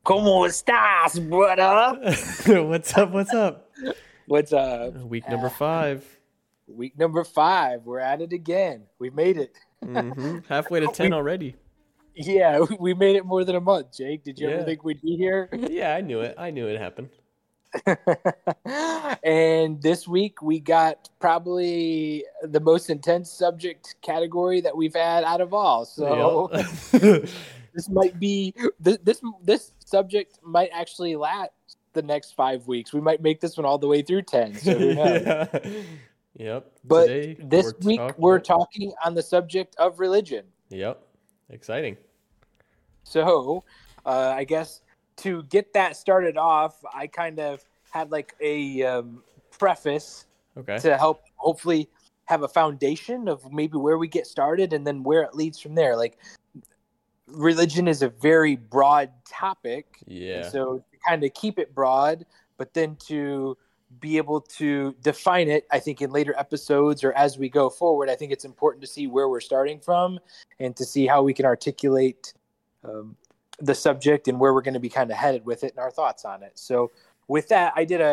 ¿Cómo estás, brother? What's up? What's up? What's up? Week number 5. Week number 5. We're at it again. We made it. Halfway to 10 We already. yeah, we made it more than a month. Jake, did you ever Yeah. think we'd be here? Yeah, I knew it. I knew it happened. And this week we got probably the most intense subject category that we've had out of all. Yep. So this might be this subject might actually last the next 5 weeks. We might make this one all the way through 10. So who knows? Yeah. Yep. But Today this week we're Yep. talking on the subject of religion. Yep. Exciting. So I guess to get that started off, I kind of had like a preface Okay. to help hopefully have a foundation of maybe where we get started and then where it leads from there. Like religion is a very broad topic, and Yeah. so to kind of keep it broad, but then to be able to define it, I think in later episodes or as we go forward, I think it's important to see where we're starting from and to see how we can articulate um, the subject and where we're going to be kind of headed with it and our thoughts on it. So with that, I did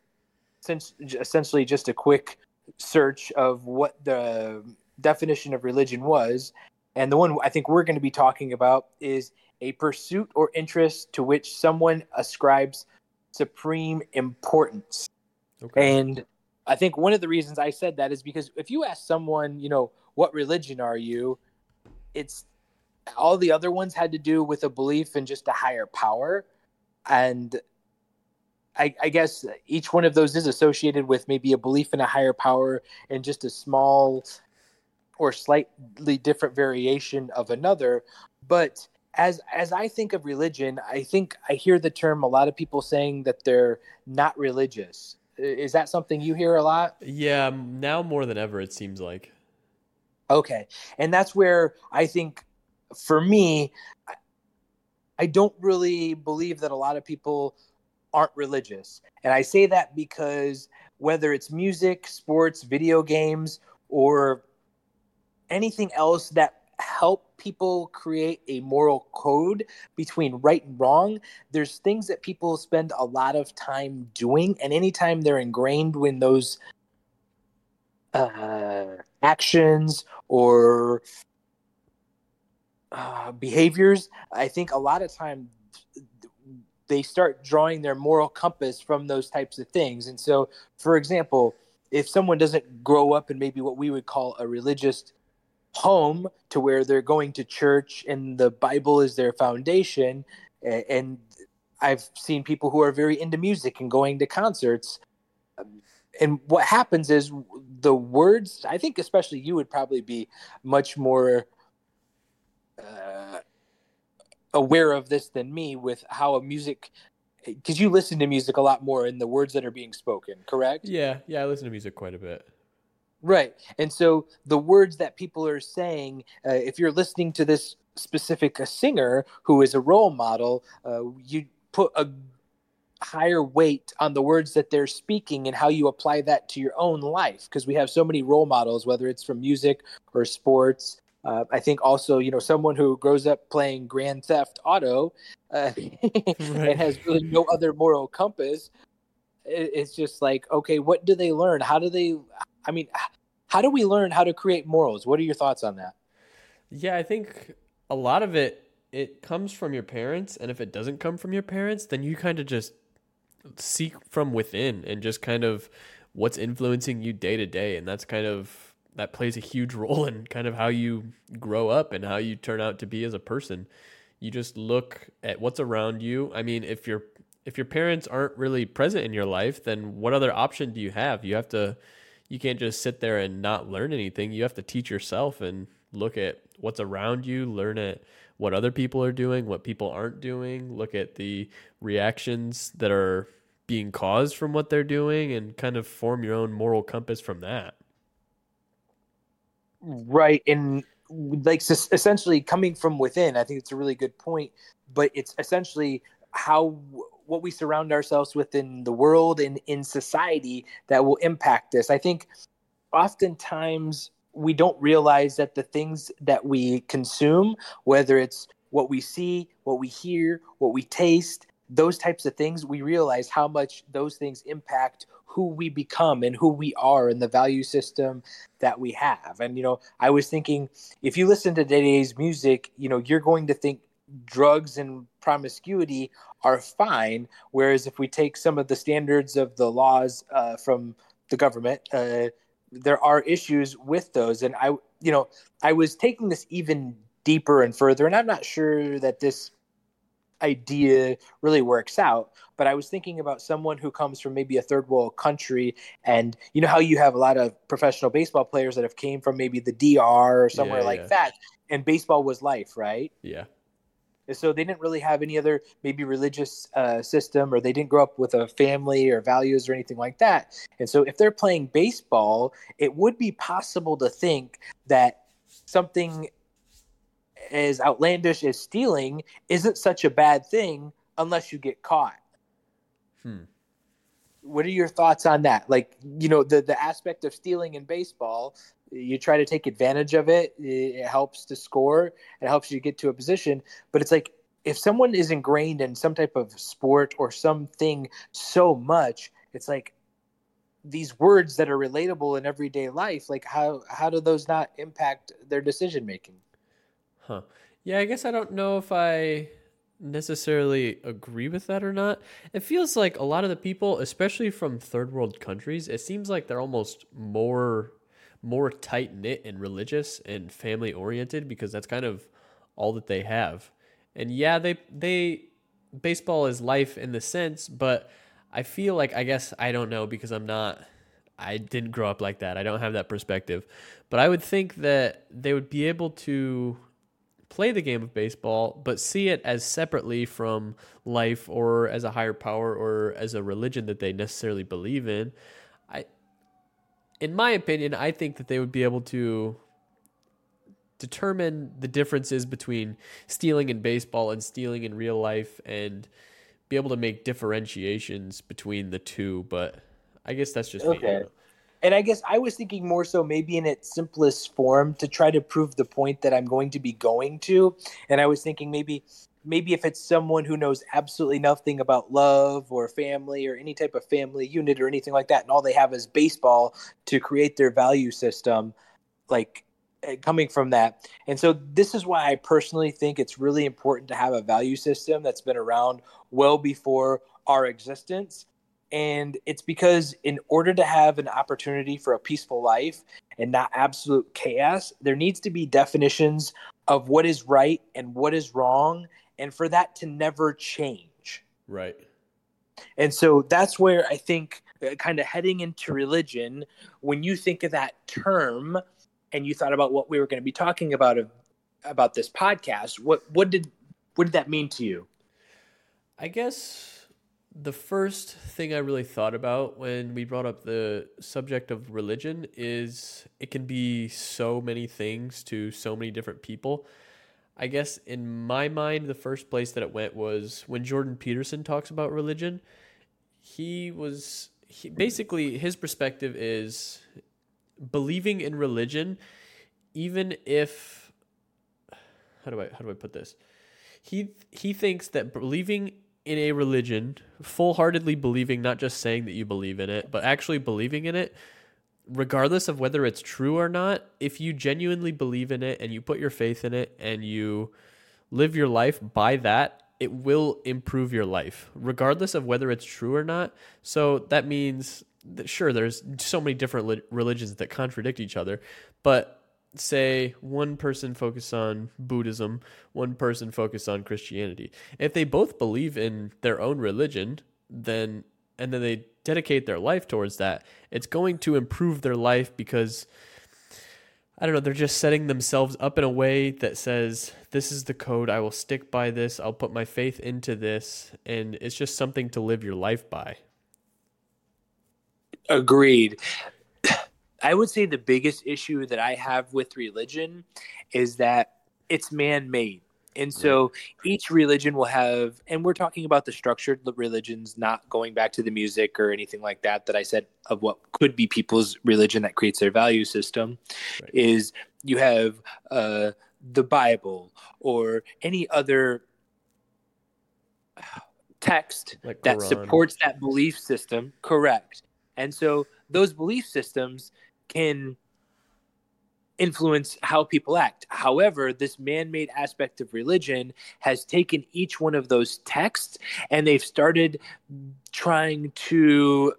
essentially just a quick search of what the definition of religion was. And the one I think we're going to be talking about is a pursuit or interest to which someone ascribes supreme importance. Okay. And I think one of the reasons I said that is because if you ask someone, what religion are you? It's all the other ones had to do with a belief in just a higher power. And I guess each one of those is associated with maybe a belief in a higher power and just a small or slightly different variation of another. But as I think of religion, I think I hear the term a lot of people saying that they're not religious. Is that something you hear a lot? Yeah, now more than ever it seems like. Okay. And that's where I think for me, I don't really believe that a lot of people aren't religious. And I say that because whether it's music, sports, video games, or anything else that help people create a moral code between right and wrong, there's things that people spend a lot of time doing. And anytime they're ingrained in those actions or behaviors, I think a lot of time they start drawing their moral compass from those types of things. And so, for example, if someone doesn't grow up in maybe what we would call a religious home to where they're going to church and the Bible is their foundation, and I've seen people who are very into music and going to concerts. And what happens is the words, I think especially you would probably be much more uh, aware of this than me with how a music, because you listen to music a lot more in the words that are being spoken, correct? Yeah, yeah, I listen to music quite a bit. Right. And so the words that people are saying, if you're listening to this specific singer who is a role model, you put a higher weight on the words that they're speaking and how you apply that to your own life, because we have so many role models, whether it's from music or sports. I think also, someone who grows up playing Grand Theft Auto and Right. has really no other moral compass. It's just like, okay, what do they learn? I mean, how do we learn how to create morals? What are your thoughts on that? Yeah, I think a lot of it comes from your parents, and if it doesn't come from your parents, then you kind of just seek from within and just kind of what's influencing you day to day, and that plays a huge role in kind of how you grow up and how you turn out to be as a person. You just look at what's around you. I mean, if your parents aren't really present in your life, then what other option do you have? You can't just sit there and not learn anything. You have to teach yourself and look at what's around you, learn at what other people are doing, what people aren't doing, look at the reactions that are being caused from what they're doing, and kind of form your own moral compass from that. Right. And like essentially coming from within, I think it's a really good point, but it's essentially how what we surround ourselves with in the world and in society that will impact this. I think oftentimes we don't realize that the things that we consume, whether it's what we see, what we hear, what we taste, those types of things, we realize how much those things impact who we become and who we are and the value system that we have. And, I was thinking, if you listen to today's music, you're going to think drugs and promiscuity are fine. Whereas if we take some of the standards of the laws from the government, there are issues with those. And I was taking this even deeper and further, and I'm not sure that this idea really works out, but I was thinking about someone who comes from maybe a third world country, and you know how you have a lot of professional baseball players that have came from maybe the DR or somewhere like that, and baseball was life, right? Yeah. And so they didn't really have any other maybe religious system, or they didn't grow up with a family or values or anything like that. And so if they're playing baseball, it would be possible to think that something as outlandish as stealing isn't such a bad thing unless you get caught. What are your thoughts on that? Like, the aspect of stealing in baseball, you try to take advantage of it. It helps to score. It helps you get to a position. But it's like, if someone is ingrained in some type of sport or something so much, it's like these words that are relatable in everyday life, like how do those not impact their decision making? Yeah, I guess I don't know if I necessarily agree with that or not. It feels like a lot of the people, especially from third world countries, it seems like they're almost more tight knit and religious and family oriented, because that's kind of all that they have. And yeah, they baseball is life in the sense, but I feel like, I guess I don't know, because I didn't grow up like that. I don't have that perspective. But I would think that they would be able to play the game of baseball, but see it as separately from life, or as a higher power, or as a religion that they necessarily believe in. In my opinion, I think that they would be able to determine the differences between stealing in baseball and stealing in real life, and be able to make differentiations between the two. But I guess that's just me. Okay. And I guess I was thinking more so maybe in its simplest form to try to prove the point that I'm going to be going to. And I was thinking maybe if it's someone who knows absolutely nothing about love or family or any type of family unit or anything like that, and all they have is baseball to create their value system, like coming from that. And so this is why I personally think it's really important to have a value system that's been around well before our existence. And it's because in order to have an opportunity for a peaceful life and not absolute chaos, there needs to be definitions of what is right and what is wrong, and for that to never change. Right. And so that's where I think kind of heading into religion, when you think of that term and you thought about what we were going to be talking about this podcast, what did that mean to you? I guess the first thing I really thought about when we brought up the subject of religion is it can be so many things to so many different people. I guess in my mind, the first place that it went was when Jordan Peterson talks about religion. Basically, his perspective is believing in religion, even if, how do I put this? He thinks that believing in a religion, full-heartedly believing, not just saying that you believe in it, but actually believing in it, regardless of whether it's true or not, if you genuinely believe in it and you put your faith in it and you live your life by that, it will improve your life, regardless of whether it's true or not. So that means that, sure, there's so many different religions that contradict each other, but say one person focus on Buddhism, one person focus on Christianity. If they both believe in their own religion, and then they dedicate their life towards that, it's going to improve their life, because I don't know, they're just setting themselves up in a way that says, this is the code, I will stick by this, I'll put my faith into this, and it's just something to live your life by. Agreed. I would say the biggest issue that I have with religion is that it's man-made. And so each religion will have, and we're talking about the structured religions, not going back to the music or anything like that I said of what could be people's religion that creates their value system, is you have the Bible or any other text Like that Quran. supports that belief system, correct. And so those belief systems can influence how people act. However, this man-made aspect of religion has taken each one of those texts and they've started trying to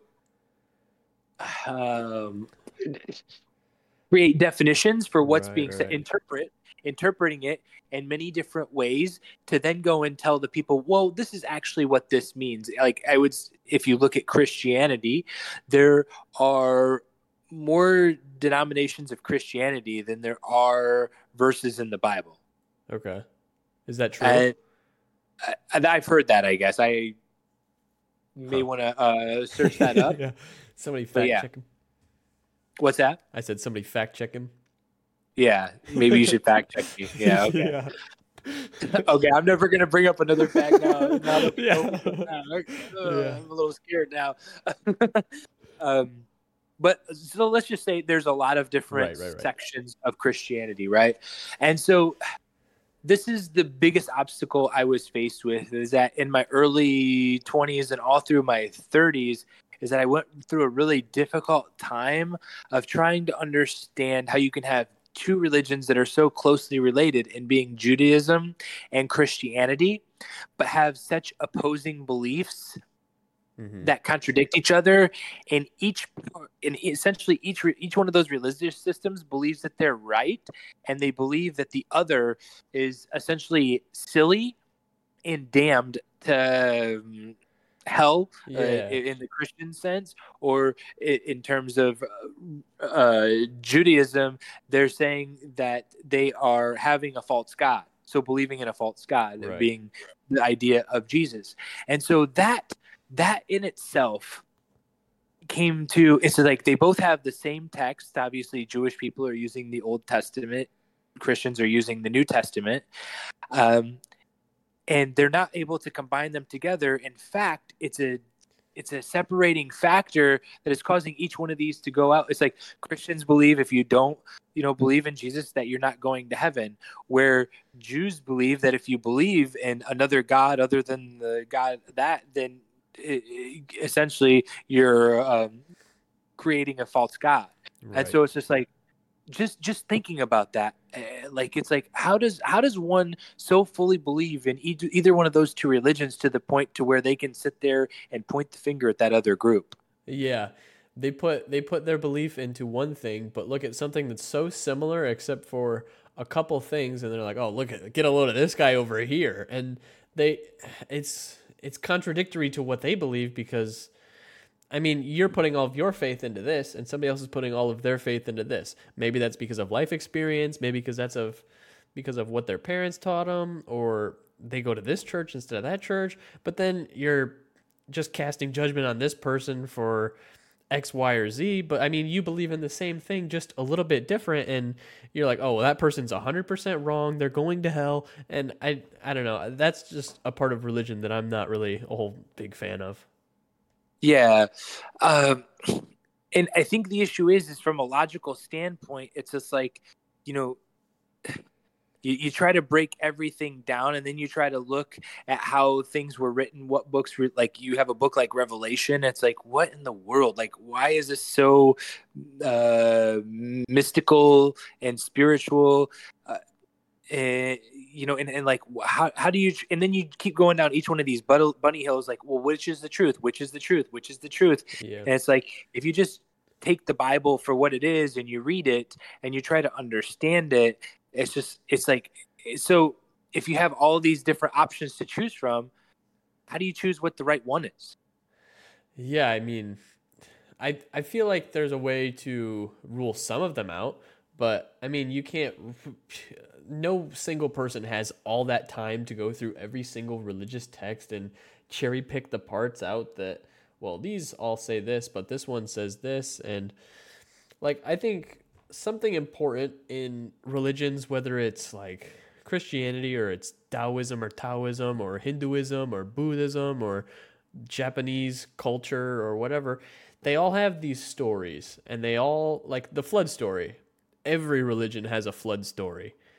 um, create definitions for what's Right, being said, right. interpreting it in many different ways to then go and tell the people, well, this is actually what this means. Like I would, if you look at Christianity, there are more denominations of Christianity than there are verses in the Bible. Okay. Is that true? And I've heard that, I guess. I may Huh. want to search that up. Yeah. Somebody But fact yeah, check him. what's that? I said somebody fact check him. Yeah, maybe you should fact check me. Yeah, okay. Yeah. Okay, I'm never gonna bring up another fact now. Now that we know, Yeah. Yeah. I'm a little scared now. um, but so let's just say there's a lot of different Right. sections of Christianity, right? And so this is the biggest obstacle I was faced with is that in my early 20s and all through my 30s is that I went through a really difficult time of trying to understand how you can have two religions that are so closely related in being Judaism and Christianity, but have such opposing beliefs Mm-hmm. that contradict each other, and essentially each one of those religious systems believes that they're right, and they believe that the other is essentially silly and damned to hell, Yeah. in the Christian sense, or in terms of Judaism, they're saying that they are having a false god, so believing in a false god Right. being the idea of Jesus. And so that in itself came to, it's like they both have the same text. Obviously Jewish people are using the Old Testament, Christians are using the New Testament, and they're not able to combine them together. In fact, it's a separating factor that is causing each one of these to go out. It's like Christians believe if you don't, believe in Jesus, that you're not going to heaven, where Jews believe that if you believe in another God other than the God that, then essentially you're creating a false God. And Right. so it's just like, just thinking about that, like it's like how does one so fully believe in either one of those two religions to the point to where they can sit there and point the finger at that other group? Yeah. They put their belief into one thing, but look at something that's so similar except for a couple things, and they're like, "Oh, get a load of this guy over here," and they, it's contradictory to what they believe because, I mean, you're putting all of your faith into this, and somebody else is putting all of their faith into this. Maybe that's because of life experience, maybe because of what their parents taught them, or they go to this church instead of that church. But then you're just casting judgment on this person for X, Y, or Z. But I mean, you believe in the same thing, just a little bit different, and you're like, oh, well, that person's 100% wrong. They're going to hell, and I don't know. That's just a part of religion that I'm not really a whole big fan of. Yeah. um, and I think the issue is from a logical standpoint, it's just like, you know you try to break everything down, and then you try to look at how things were written, what books were, like you have a book like Revelation, it's like, what in the world, like why is this so mystical and spiritual, and like how do you, and then you keep going down each one of these bunny hills, like, well, which is the truth, which is the truth, which is the truth? Yeah. And it's like, if you just take the Bible for what it is and you read it and you try to understand it, it's like, so if you have all these different options to choose from, how do you choose what the right one is? Yeah, I mean, I feel like there's a way to rule some of them out, but I mean, you can't. No single person has all that time to go through every single religious text and cherry pick the parts out that, well, these all say this, but this one says this. And like, I think something important in religions, whether it's like Christianity or it's Taoism or Hinduism or Buddhism or Japanese culture or whatever, they all have these stories, and they all, like the flood story. Every religion has a flood story.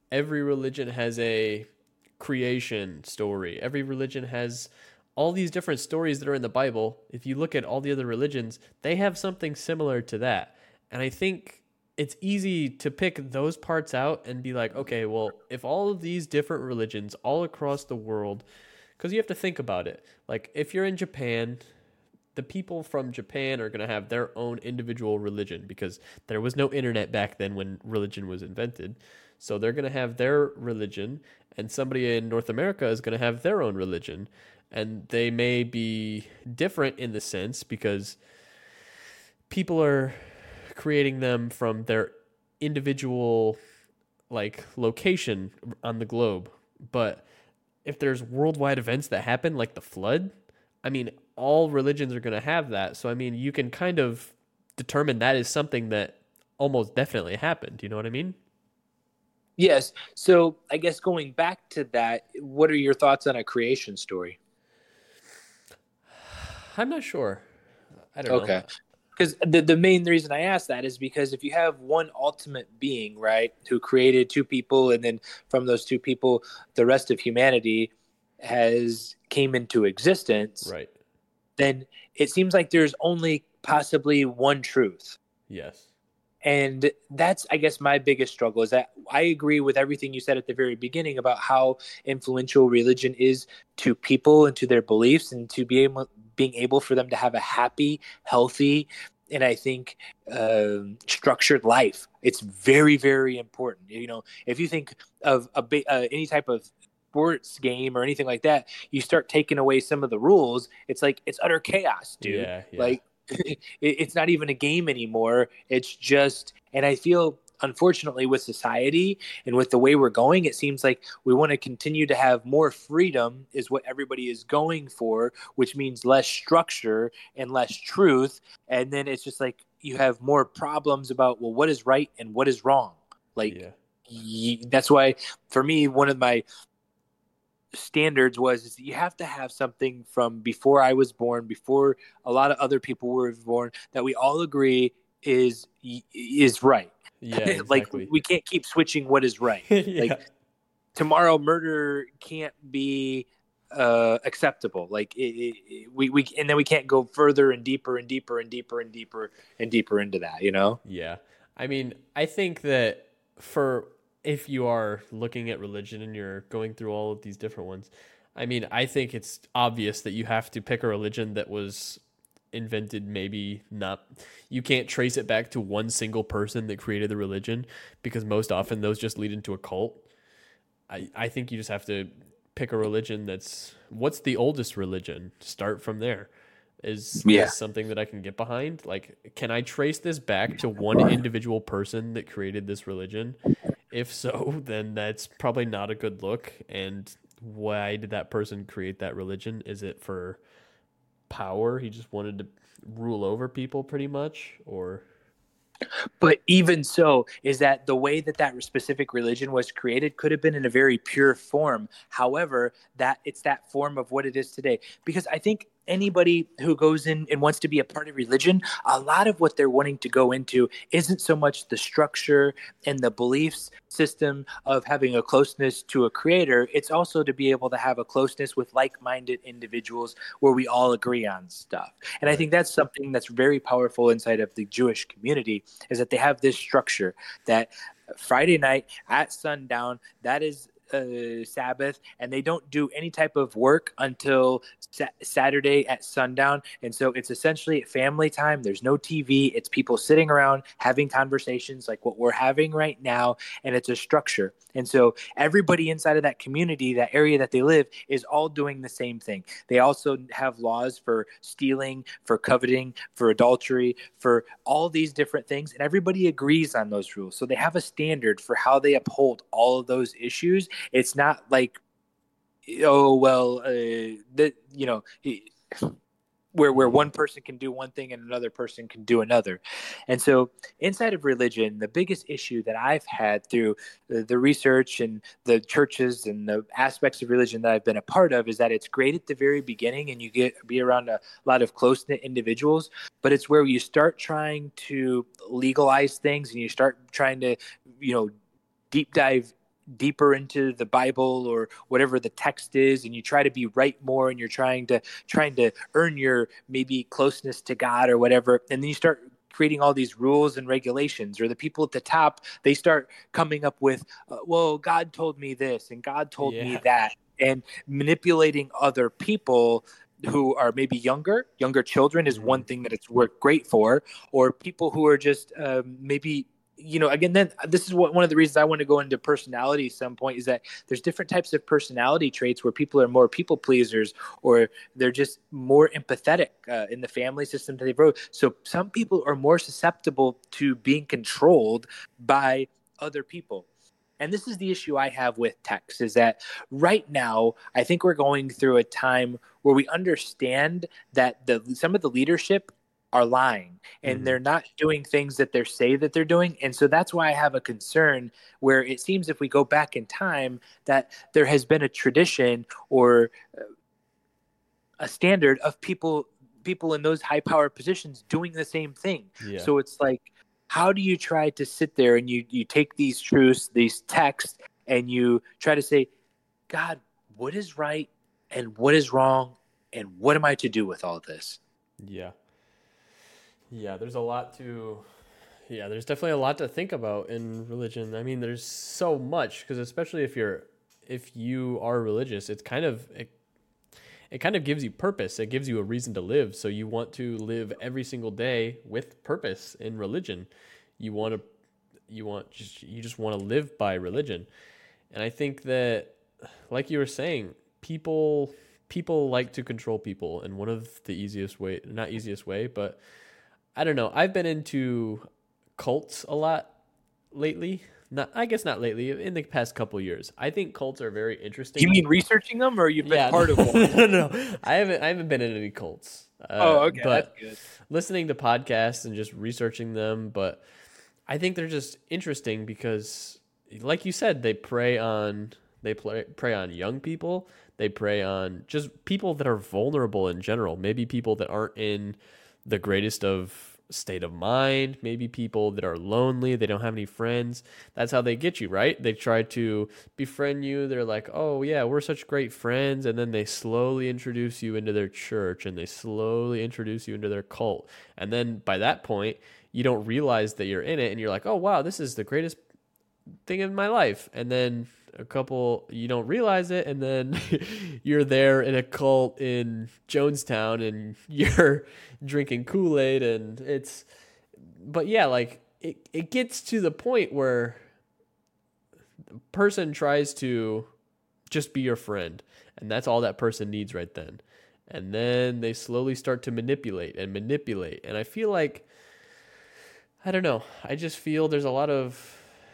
every religion has a creation story. Every religion has all these different stories that are in the Bible. If you look at all the other religions, they have something similar to that. And I think it's easy to pick those parts out and be like, okay, well, if all of these different religions all across the world, because you have to think about it. Like, if you're in Japan, the people from Japan are going to have their own individual religion because there was no internet back then when religion was invented. So they're going to have their religion, and somebody in North America is going to have their own religion. And they may be different in the sense because people are creating them from their individual like location on the globe. But if there's worldwide events that happen like the flood, I mean, all religions are going to have that. So I mean, you can kind of determine that is something that almost definitely happened. You know what I mean? Yes. So I guess going back to that, what are your thoughts on a creation story? I'm not sure. I don't know. Okay. Because the main reason I ask that is because if you have one ultimate being, right, who created two people, and then from those two people, the rest of humanity has came into existence, Right. then it seems like there's only possibly one truth. Yes. And that's, I guess, my biggest struggle is that I agree with everything you said at the very beginning about how influential religion is to people and to their beliefs and to being able for them to have a happy, healthy, and I think structured life. It's very, very important. You know, if you think of any type of sports game or anything like that, you start taking away some of the rules. It's like it's utter chaos, dude. Yeah. Yeah. Like it's not even a game anymore. It's just, and I feel unfortunately with society and with the way we're going, it seems like we want to continue to have more freedom is what everybody is going for, which means less structure and less truth. And then it's just like you have more problems about, well, what is right and what is wrong? Like, that's why for me, one of my standards is you have to have something from before I was born, before a lot of other people were born, that we all agree is right. Yeah, Like exactly. we can't keep switching what is right. Yeah. Like tomorrow, murder can't be acceptable. Like we and then we can't go further and deeper and deeper and deeper and deeper and deeper into that. You know? Yeah. I mean, I think that for if you are looking at religion and you're going through all of these different ones, I mean, I think it's obvious that you have to pick a religion that was invented maybe not, you can't trace it back to one single person that created the religion because most often those just lead into a cult. I think you just have to pick a religion that's, what's the oldest religion? Start from there. Is something that I can get behind. Like, can I trace this back to one individual person that created this religion? If so, then that's probably not a good look. And why did that person create that religion? Is it for power? He just wanted to rule over people pretty much? Or But even so, is that the way that that specific religion was created could have been in a very pure form. However, that it's that form of what it is today. Because I think anybody who goes in and wants to be a part of religion, a lot of what they're wanting to go into isn't so much the structure and the beliefs system of having a closeness to a creator. It's also to be able to have a closeness with like-minded individuals where we all agree on stuff. And right. I think that's something that's very powerful inside of the Jewish community, is that they have this structure that Friday night at sundown, that is Sabbath, and they don't do any type of work until Saturday at sundown. And so it's essentially family time. There's no TV. It's people sitting around having conversations like what we're having right now. And it's a structure. And so everybody inside of that community, that area that they live, is all doing the same thing. They also have laws for stealing, for coveting, for adultery, for all these different things. And everybody agrees on those rules. So they have a standard for how they uphold all of those issues. It's not like, oh, well, where one person can do one thing and another person can do another. And so inside of religion, the biggest issue that I've had through the research and the churches and the aspects of religion that I've been a part of is that it's great at the very beginning and you be around a lot of close-knit individuals, but it's where you start trying to legalize things and you start trying to, deep dive deeper into the Bible or whatever the text is, and you try to be right more, and you're trying to earn your maybe closeness to God or whatever, and then you start creating all these rules and regulations, or the people at the top, they start coming up with, well, God told me this and God told me Yeah. that, and manipulating other people who are maybe younger children is one thing that it's worked great for, or people who are just maybe, again, then this is one of the reasons I want to go into personality at some point, is that there's different types of personality traits where people are more people pleasers, or they're just more empathetic in the family system that they've wrote. So some people are more susceptible to being controlled by other people. And this is the issue I have with text, is that right now, I think we're going through a time where we understand that some of the leadership are lying, and they're not doing things that they say that they're doing. And so that's why I have a concern, where it seems if we go back in time, that there has been a tradition or a standard of people in those high power positions doing the same thing. Yeah. So it's like, how do you try to sit there and you take these truths, these texts, and you try to say, God, what is right and what is wrong, and what am I to do with all this? Yeah. Yeah, there's there's definitely a lot to think about in religion. I mean, there's so much, because especially if you are religious, it kind of gives you purpose. It gives you a reason to live. So you want to live every single day with purpose in religion. You just want to live by religion. And I think that, like you were saying, people like to control people. And one of the not easiest way, but I don't know. I've been into cults a lot lately. I guess not lately, in the past couple of years. I think cults are very interesting. You mean researching them, or you've been part of one? No. I haven't been in any cults. Okay, but that's good. Listening to podcasts and just researching them, but I think they're just interesting because, like you said, they prey on young people. They prey on just people that are vulnerable in general. Maybe people that aren't in the greatest of state of mind, maybe people that are lonely, they don't have any friends. That's how they get you, right? They try to befriend you. They're like, oh yeah, we're such great friends, and then they slowly introduce you into their church, and they slowly introduce you into their cult, and then by that point you don't realize that you're in it, and you're like, oh wow, this is the greatest thing in my life. And then you don't realize it, and then you're there in a cult in Jonestown, and you're drinking Kool-Aid, and but yeah, like it gets to the point where the person tries to just be your friend, and that's all that person needs right then. And then they slowly start to manipulate. And I feel like, I don't know, I just feel there's a lot of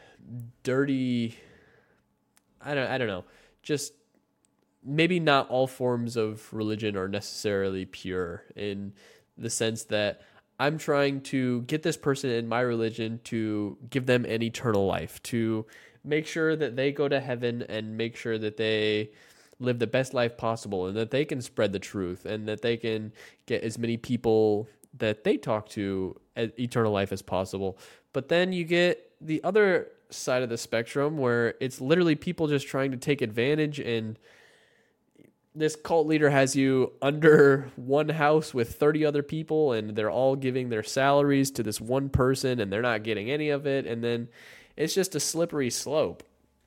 dirty, I don't know. Just maybe not all forms of religion are necessarily pure, in the sense that I'm trying to get this person in my religion to give them an eternal life, to make sure that they go to heaven, and make sure that they live the best life possible, and that they can spread the truth, and that they can get as many people that they talk to eternal life as possible. But then you get the other side of the spectrum, where it's literally people just trying to take advantage, and this cult leader has you under one house with 30 other people, and they're all giving their salaries to this one person, and they're not getting any of it, and then it's just a slippery slope.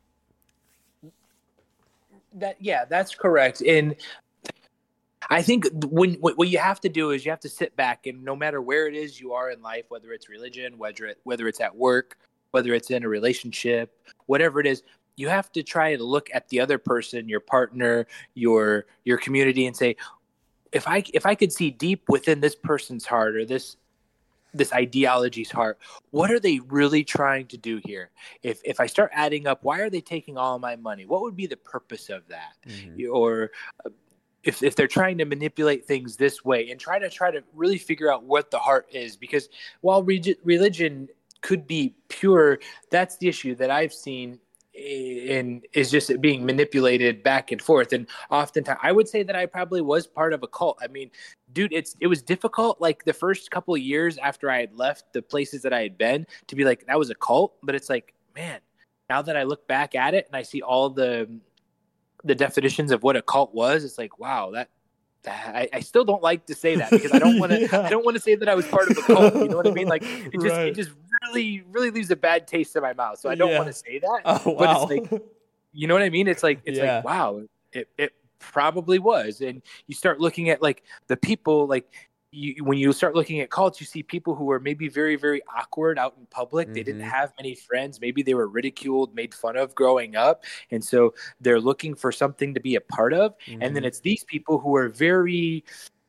That's correct. And I think what you have to do is you have to sit back, and no matter where it is you are in life, whether it's religion, whether it's at work, whether it's in a relationship, whatever it is, you have to try to look at the other person, your partner, your community, and say, if I could see deep within this person's heart, or this ideology's heart, what are they really trying to do here? If I start adding up, why are they taking all of my money? What would be the purpose of that? Mm-hmm. Or if they're trying to manipulate things this way, and try to really figure out what the heart is, because while religion could be pure, that's the issue that I've seen, and is just being manipulated back and forth. And oftentimes, I would say that I probably was part of a cult. I mean, dude, it was difficult, like the first couple of years after I had left the places that I had been, to be like, that was a cult. But it's like, man, now that I look back at it and I see all the definitions of what a cult was, it's like, wow, I still don't like to say that, because I don't want to Yeah. I don't want to say that I was part of a cult. You know what I mean? Like Right. it just really really leaves a bad taste in my mouth. So I don't Yeah. want to say that. Oh, But wow. it's like, you know what I mean? It's like Yeah. wow, it probably was. And you start looking at like the people, like when you start looking at cults, you see people who were maybe very, very awkward out in public. They didn't Mhm. have many friends. Maybe they were ridiculed, made fun of growing up. And so they're looking for something to be a part of. And then Mhm. it's these people who are very,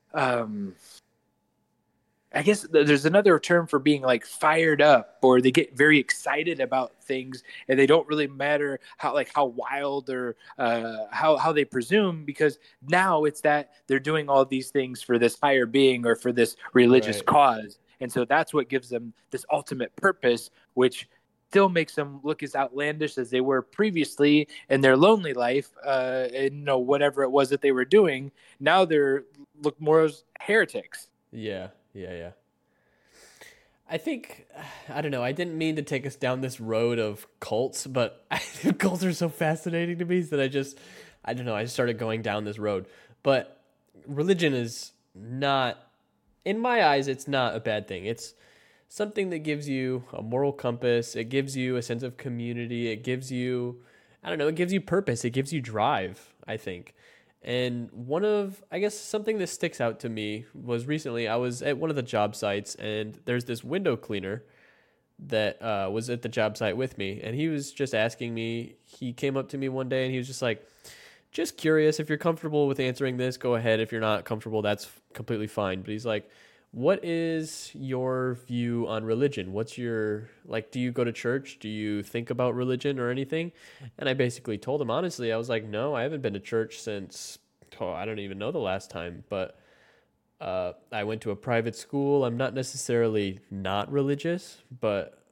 I guess there's another term for being like fired up, or they get very excited about things, and they don't really matter how wild or how they presume, because now it's that they're doing all these things for this higher being or for this religious Right. cause, and so that's what gives them this ultimate purpose, which still makes them look as outlandish as they were previously in their lonely life, and whatever it was that they were doing. Now they're look more as heretics. Yeah. I think, I don't know, I didn't mean to take us down this road of cults, but cults are so fascinating to me that I don't know, I just started going down this road. But religion is not, in my eyes, it's not a bad thing. It's something that gives you a moral compass. It gives you a sense of community. It gives you, I don't know, it gives you purpose. It gives you drive, I think. And I guess something that sticks out to me was recently I was at one of the job sites, and there's this window cleaner that was at the job site with me. And he was just asking me, he came up to me one day and he was just like, just curious, if you're comfortable with answering this, go ahead. If you're not comfortable, that's completely fine. But he's like, what is your view on religion? What's your, like, do you go to church? Do you think about religion or anything? And I basically told him honestly, I was like, no, I haven't been to church since, I don't even know the last time. But I went to a private school. I'm not necessarily not religious, but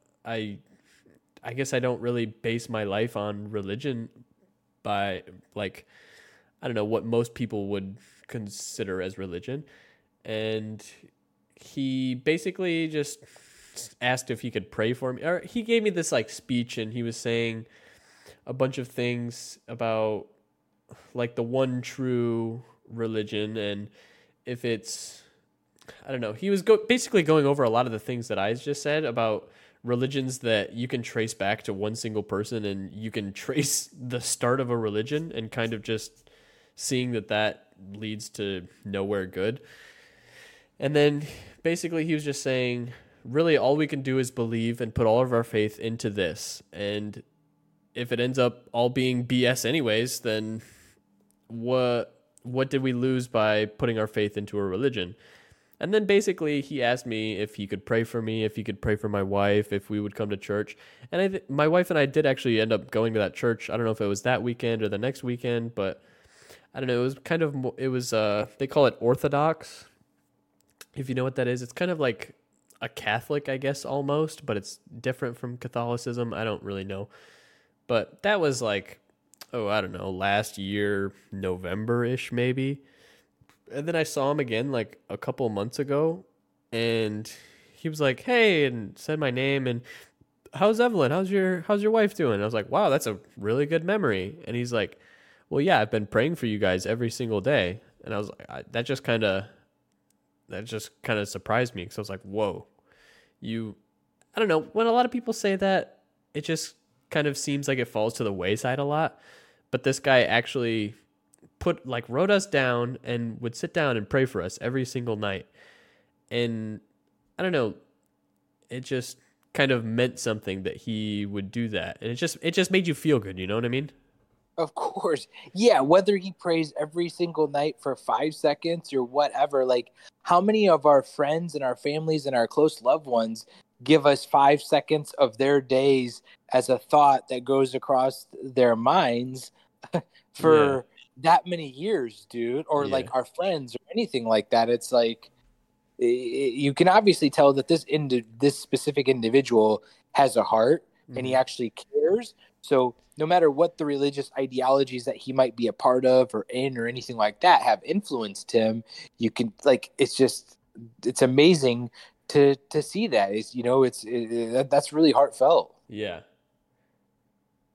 I guess I don't really base my life on religion by, like, I don't know what most people would consider as religion. And he basically just asked if he could pray for me, or he gave me this like speech, and he was saying a bunch of things about like the one true religion, and if it's, I don't know, he was basically going over a lot of the things that I just said about religions that you can trace back to one single person, and you can trace the start of a religion and kind of just seeing that leads to nowhere good. And then basically he was just saying, really all we can do is believe and put all of our faith into this. And if it ends up all being BS anyways, then what did we lose by putting our faith into a religion? And then basically he asked me if he could pray for me, if he could pray for my wife, if we would come to church. And my wife and I did actually end up going to that church. I don't know if it was that weekend or the next weekend, but I don't know. It was kind of, they call it Orthodox. If you know what that is, it's kind of like a Catholic, I guess, almost, but it's different from Catholicism. I don't really know. But that was like, I don't know, last year, November-ish maybe. And then I saw him again like a couple months ago, and he was like, hey, and said my name, and how's Evelyn? How's your wife doing? And I was like, wow, that's a really good memory. And he's like, well, yeah, I've been praying for you guys every single day. And I was like, that just kind of surprised me, because I was like, whoa, I don't know, when a lot of people say that, it just kind of seems like it falls to the wayside a lot. But this guy actually wrote us down and would sit down and pray for us every single night. And I don't know, it just kind of meant something that he would do that. And it just made you feel good, you know what I mean? Of course. Yeah, whether he prays every single night for 5 seconds or whatever, like how many of our friends and our families and our close loved ones give us 5 seconds of their days as a thought that goes across their minds for that many years, dude, or Yeah. like our friends or anything like that. It's like you can obviously tell that this specific individual has a heart and he actually cares. So no matter what the religious ideologies that he might be a part of or in or anything like that have influenced him, you can it's amazing to see that. That's really heartfelt. Yeah.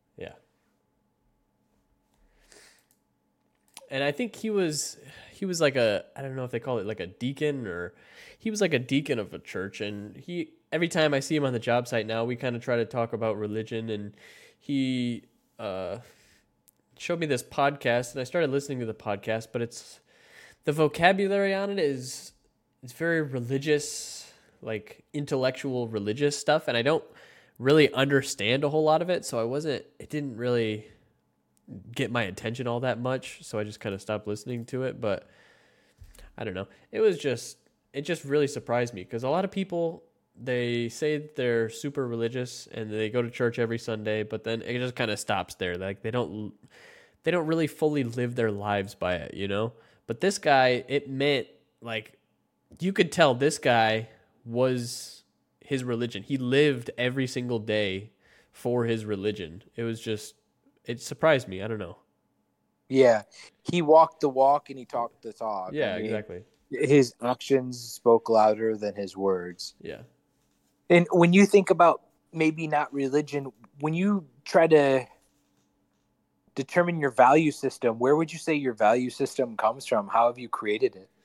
and I think he was like I don't know if they call it like a deacon, or he was like a deacon of a church, and every time I see him on the job site now, we kind of try to talk about religion, and he showed me this podcast, and I started listening to the podcast, but the vocabulary on it it's very religious, like intellectual religious stuff, and I don't really understand a whole lot of it, so it didn't really get my attention all that much, so I just kind of stopped listening to it. But I don't know. It just really surprised me, because a lot of people, they say they're super religious and they go to church every Sunday, but then it just kind of stops there. Like they don't really fully live their lives by it, you know? But this guy, it meant, like, you could tell this guy was his religion. He lived every single day for his religion. It surprised me. I don't know. Yeah. He walked the walk and he talked the talk. Yeah, exactly. His actions spoke louder than his words. Yeah. And when you think about maybe not religion, when you try to determine your value system, where would you say your value system comes from? How have you created it?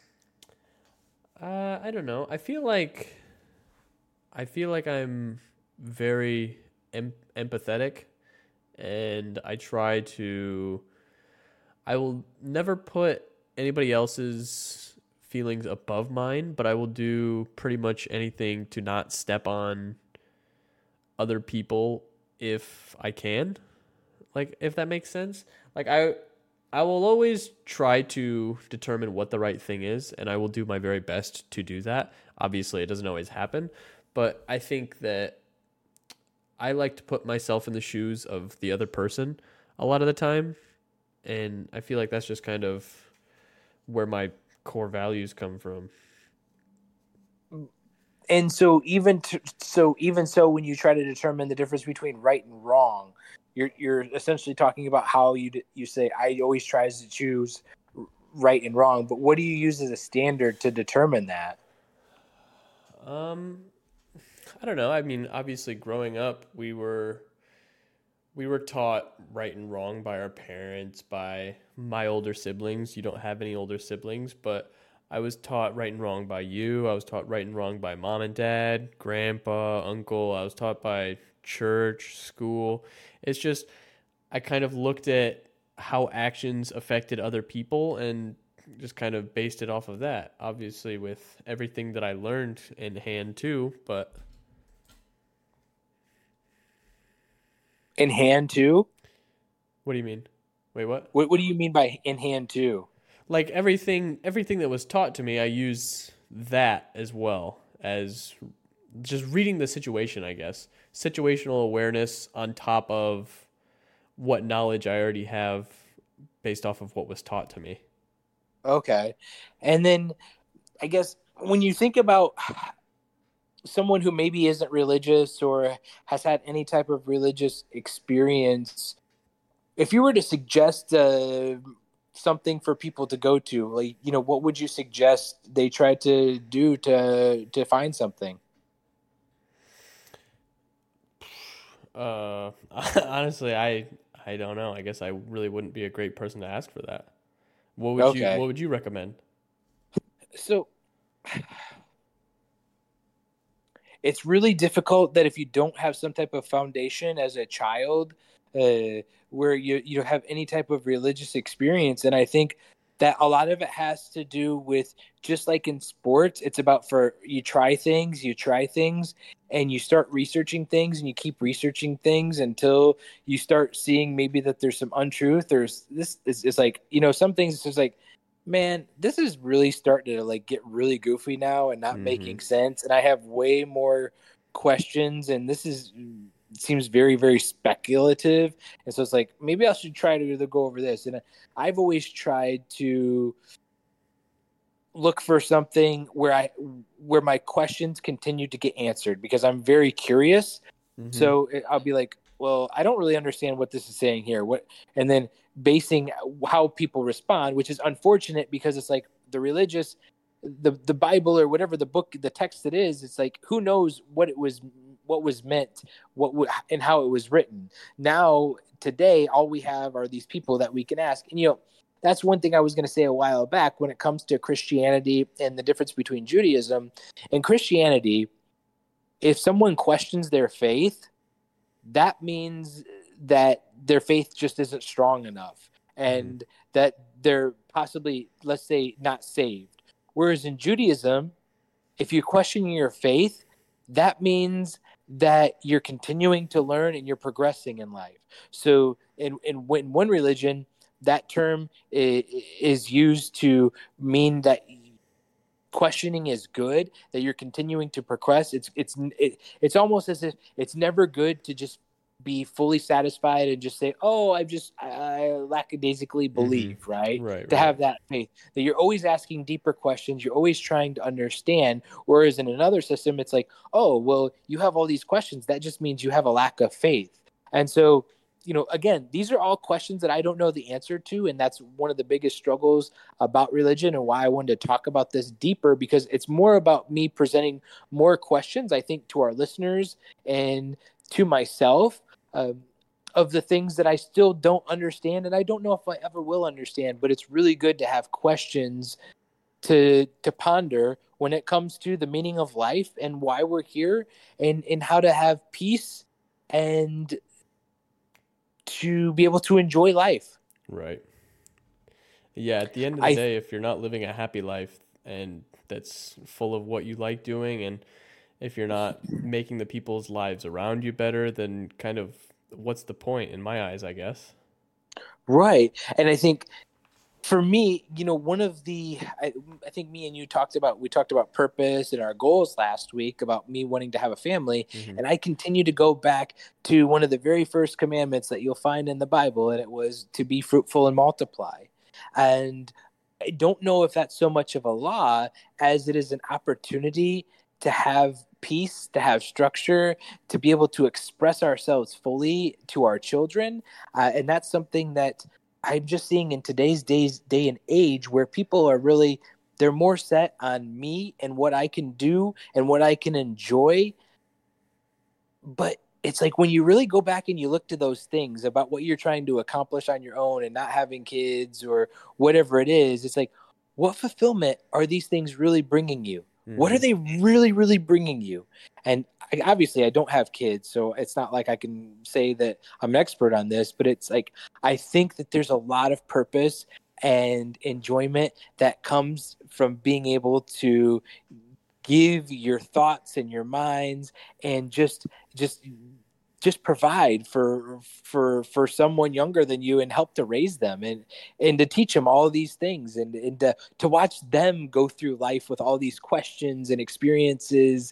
I don't know. I feel like I'm very empathetic, and I will never put anybody else's feelings above mine, but I will do pretty much anything to not step on other people if I can. Like, if that makes sense. Like, I will always try to determine what the right thing is, and I will do my very best to do that. Obviously, it doesn't always happen, but I think that I like to put myself in the shoes of the other person a lot of the time, and I feel like that's just kind of where my core values come from. And so even so, when you try to determine the difference between right and wrong, you're essentially talking about how you say, I always tries to choose right and wrong. But what do you use as a standard to determine that? I don't know. I mean, obviously, growing up, we were taught right and wrong by our parents, by my older siblings. You don't have any older siblings, but I was taught right and wrong by you. I was taught right and wrong by mom and dad, grandpa, uncle. I was taught by church, school. It's just, I kind of looked at how actions affected other people and just kind of based it off of that. Obviously, with everything that I learned in hand too, but In hand too? what do you mean? Wait, what? What do you mean by in hand too? Like everything that was taught to me, I use that as well as just reading the situation, I guess. Situational awareness on top of what knowledge I already have based off of what was taught to me. Okay. And then I guess when you think about someone who maybe isn't religious or has had any type of religious experience, if you were to suggest something for people to go to, like, what would you suggest they try to do to find something? Honestly, I don't know. I guess I really wouldn't be a great person to ask for that. What would you recommend? So it's really difficult that if you don't have some type of foundation as a child, where you have any type of religious experience. And I think that a lot of it has to do with, just like in sports, it's about you try things, and you start researching things, and you keep researching things until you start seeing maybe that there's some untruth. It's like, some things it's just like, man, this is really starting to like get really goofy now and not making sense. And I have way more questions, and seems very, very speculative. And so it's like, maybe I should try to either go over this. And I've always tried to look for something where my questions continue to get answered, because I'm very curious. So I'll be like, well, I don't really understand what this is saying here. And then basing how people respond, which is unfortunate, because it's like the Bible or whatever the book, the text it is, it's like, who knows what was meant, and how it was written. Now, today, all we have are these people that we can ask. And, that's one thing I was going to say a while back when it comes to Christianity and the difference between Judaism and Christianity. If someone questions their faith, that means that their faith just isn't strong enough and that they're possibly, let's say, not saved. Whereas in Judaism, if you're questioning your faith, that means that you're continuing to learn and you're progressing in life. So in one religion, that term is used to mean that questioning is good, that you're continuing to progress. It's almost as if it's never good to just be fully satisfied and just say, oh, I lackadaisically believe, right? Right, To right. have that faith, that you're always asking deeper questions, you're always trying to understand. Whereas in another system, it's like, oh, well, you have all these questions, that just means you have a lack of faith. And so, again, these are all questions that I don't know the answer to, and that's one of the biggest struggles about religion and why I wanted to talk about this deeper, because it's more about me presenting more questions, I think, to our listeners and to myself, of the things that I still don't understand, and I don't know if I ever will understand. But it's really good to have questions to ponder when it comes to the meaning of life and why we're here, and how to have peace and to be able to enjoy life. Right. Yeah, at the end of the I day, if you're not living a happy life and that's full of what you like doing, and if you're not making the people's lives around you better, then kind of what's the point in my eyes, I guess. Right, and I think for me, one of I think me and you talked about purpose and our goals last week about me wanting to have a family. Hmm. And I continue to go back to one of the very first commandments that you'll find in the Bible, and it was to be fruitful and multiply. And I don't know if that's so much of a law as it is an opportunity to have peace, to have structure, to be able to express ourselves fully to our children. And that's something that I'm just seeing in today's day and age, where people are really, they're more set on me and what I can do and what I can enjoy. But it's like when you really go back and you look to those things about what you're trying to accomplish on your own and not having kids or whatever it is, it's like, what fulfillment are these things really bringing you? What are Hmm. they really, really bringing you? And obviously, I don't have kids, so it's not like I can say that I'm an expert on this, but it's like, I think that there's a lot of purpose and enjoyment that comes from being able to give your thoughts and your minds and just just provide for someone younger than you and help to raise them and to teach them all these things and to watch them go through life with all these questions and experiences.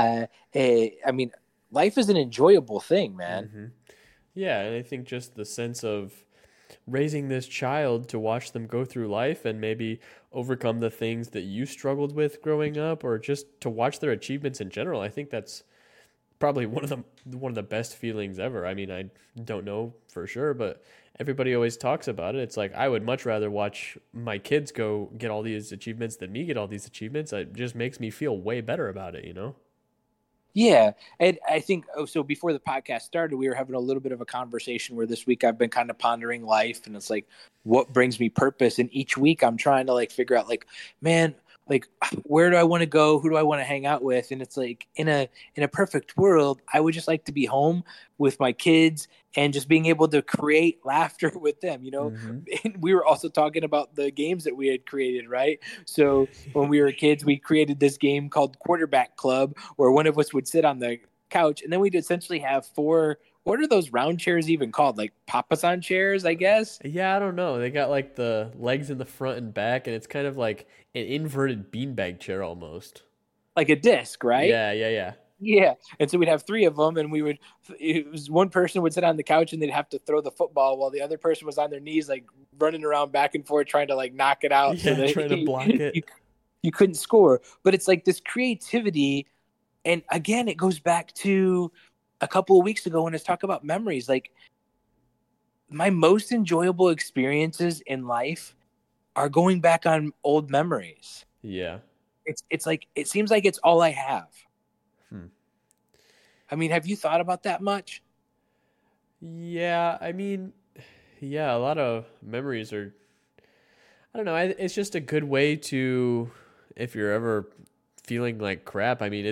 I mean, life is an enjoyable thing, man. Hmm. Yeah, and I think just the sense of raising this child to watch them go through life and maybe overcome the things that you struggled with growing up, or just to watch their achievements in general, I think that's probably one of the best feelings ever. I mean, I don't know for sure, but everybody always talks about it. It's like I would much rather watch my kids go get all these achievements than me get all these achievements. It just makes me feel way better about it, you know? Yeah, and I think so. Before the podcast started, we were having a little bit of a conversation where this week I've been kind of pondering life, and it's like, what brings me purpose? And each week I'm trying to like figure out, like, man, like, where do I want to go? Who do I want to hang out with? And it's like, in a perfect world, I would just like to be home with my kids and just being able to create laughter with them. Hmm. And we were also talking about the games that we had created, right? So when we were kids, we created this game called Quarterback Club, where one of us would sit on the couch, and then we'd essentially have four. What are those round chairs even called? Like papasan chairs, I guess. Yeah, I don't know. They got like the legs in the front and back, and it's kind of like an inverted beanbag chair almost. Like a disc, right? Yeah, yeah, yeah. Yeah. And so we'd have three of them, and it was one person would sit on the couch and they'd have to throw the football while the other person was on their knees, like running around back and forth, trying to like knock it out so Yeah, that trying to block it. you couldn't score. But it's like this creativity. And again, it goes back to a couple of weeks ago when I was talking about memories. Like, my most enjoyable experiences in life are going back on old memories. Yeah. It's like, it seems like it's all I have. Hmm. I mean, have you thought about that much? Yeah, I mean, yeah, a lot of memories are I don't know. It's just a good way to, if you're ever feeling like crap. I mean,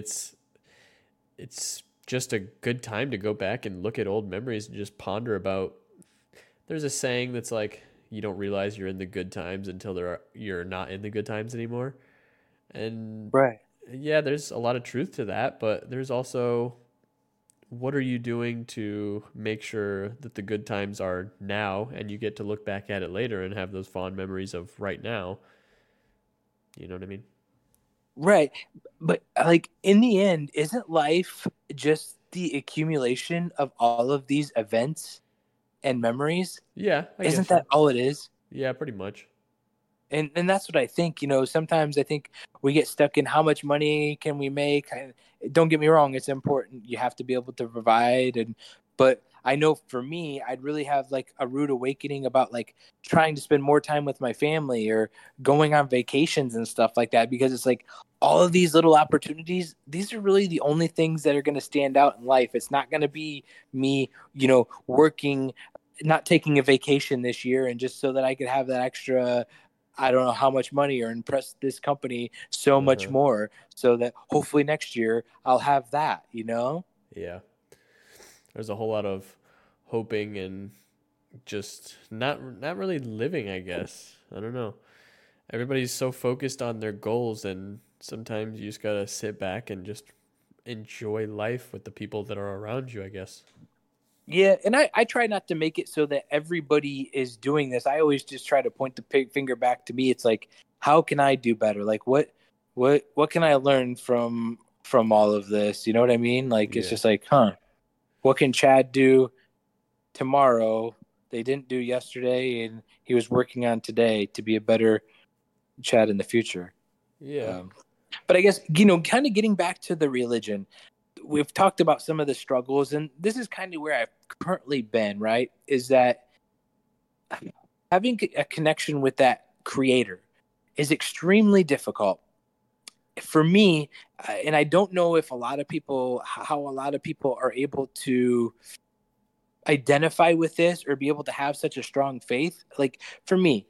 it's just a good time to go back and look at old memories and just ponder about. There's a saying that's like, you don't realize you're in the good times until you're not in the good times anymore. And Right. yeah, there's a lot of truth to that, but there's also, what are you doing to make sure that the good times are now and you get to look back at it later and have those fond memories of right now? You know what I mean? Right. But like in the end, isn't life just the accumulation of all of these events and memories? Yeah, I Isn't guess so. that all it is? Yeah, pretty much. And that's what I think. Sometimes I think we get stuck in how much money can we make. Don't get me wrong, it's important. You have to be able to provide, but I know for me, I'd really have like a rude awakening about like trying to spend more time with my family or going on vacations and stuff like that, because it's like all of these little opportunities, these are really the only things that are going to stand out in life. It's not going to be me, working, not taking a vacation this year and just so that I could have that extra, I don't know how much money, or impress this company so much Uh-huh. more, so that hopefully next year I'll have that. Yeah. There's a whole lot of hoping and just not really living, I guess. I don't know. Everybody's so focused on their goals, and sometimes you just got to sit back and just enjoy life with the people that are around you, I guess. Yeah, and I try not to make it so that everybody is doing this. I always just try to point the finger back to me. It's like, how can I do better? Like, what can I learn from all of this? You know what I mean? Like, it's Yeah. just like, what can Chad do tomorrow they didn't do yesterday, and he was working on today to be a better Chad in the future. Yeah. Um, but I guess, kind of getting back to the religion, we've talked about some of the struggles, and this is kind of where I've currently been, right? Is that having a connection with that creator is extremely difficult for me. And I don't know if how a lot of people are able to identify with this or be able to have such a strong faith. Like for me,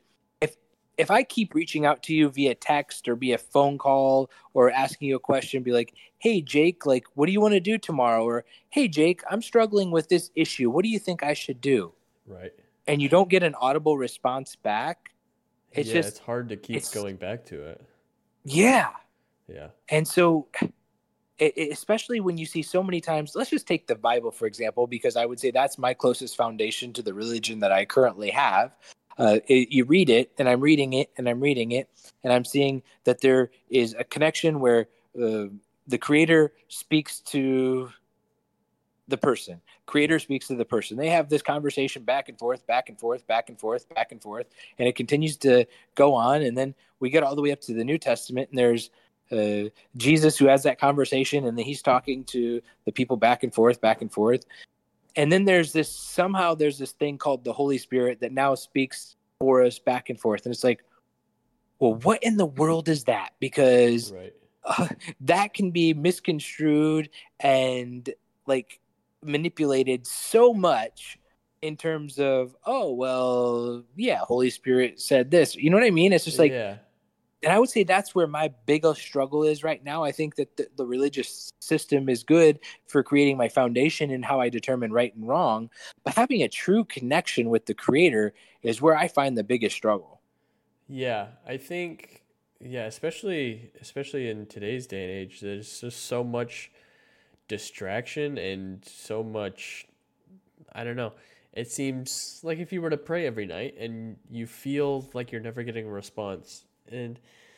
if I keep reaching out to you via text or via phone call or asking you a question, be like, hey Jake, like what do you want to do tomorrow? Or hey Jake, I'm struggling with this issue, what do you think I should do? Right. And you don't get an audible response back, it's Yeah, just it's hard to keep it's going back to it. yeah. Yeah. And so especially when you see so many times, let's just take the Bible for example, because I would say that's my closest foundation to the religion that I currently have. You read it, and I'm reading it, and I'm reading it, and I'm seeing that there is a connection where the creator speaks to the person. Creator speaks to the person. They have this conversation back and forth, back and forth, back and forth, back and forth, and it continues to go on. And then we get all the way up to the New Testament, and there's Jesus who has that conversation, and then he's talking to the people back and forth, back and forth. And then there's this thing called the Holy Spirit that now speaks for us back and forth. And it's like, well, what in the world is that? Because Right. that can be misconstrued and like manipulated so much in terms of, oh well, yeah, Holy Spirit said this, you know what I mean? It's just like, Yeah. and I would say that's where my biggest struggle is right now. I think that the religious system is good for creating my foundation and how I determine right and wrong, but having a true connection with the creator is where I find the biggest struggle. Yeah, I think, yeah, especially in today's day and age, there's just so much distraction and so much, I don't know. It seems like if you were to pray every night and you feel like you're never getting a response. And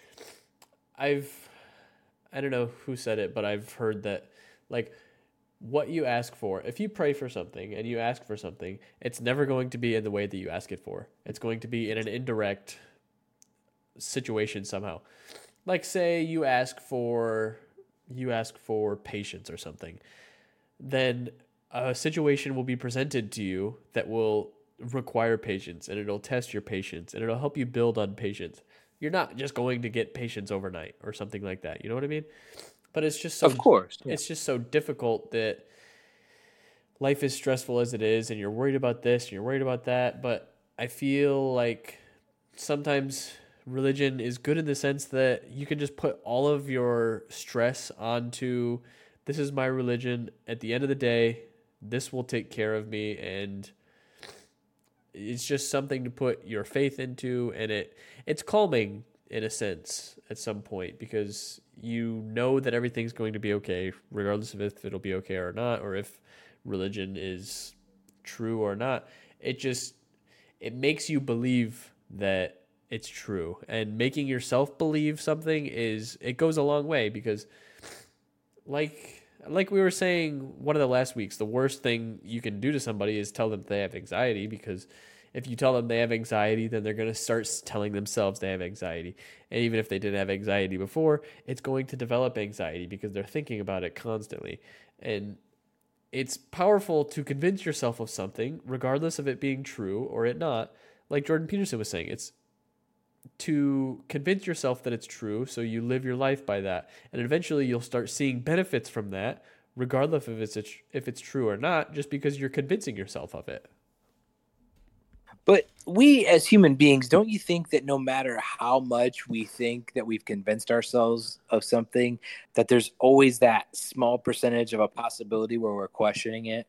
I've I don't know who said it, but I've heard that like what you ask for, if you pray for something and you ask for something, it's never going to be in the way that you ask it for. It's going to be in an indirect situation somehow. Like say you ask for patience or something, then a situation will be presented to you that will require patience, and it'll test your patience, and it'll help you build on patience. You're not just going to get patience overnight or something like that. You know what I mean? But Of course. Yeah. it's just so difficult that life is stressful as it is, and you're worried about this and you're worried about that. But I feel like sometimes religion is good in the sense that you can just put all of your stress onto, this is my religion. At the end of the day, this will take care of me, and it's just something to put your faith into, and it's calming in a sense at some point, because you know that everything's going to be okay regardless of if it'll be okay or not, or if religion is true or not. It makes you believe that it's true, and making yourself believe something it goes a long way, because like we were saying one of the last weeks, the worst thing you can do to somebody is tell them they have anxiety, because if you tell them they have anxiety, then they're going to start telling themselves they have anxiety. And even if they didn't have anxiety before, it's going to develop anxiety because they're thinking about it constantly. And it's powerful to convince yourself of something, regardless of it being true or it not. Like Jordan Peterson was saying, it's to convince yourself that it's true, so you live your life by that. And eventually you'll start seeing benefits from that, regardless if it's true or not, just because you're convincing yourself of it. But we as human beings, don't you think that no matter how much we think that we've convinced ourselves of something, that there's always that small percentage of a possibility where we're questioning it?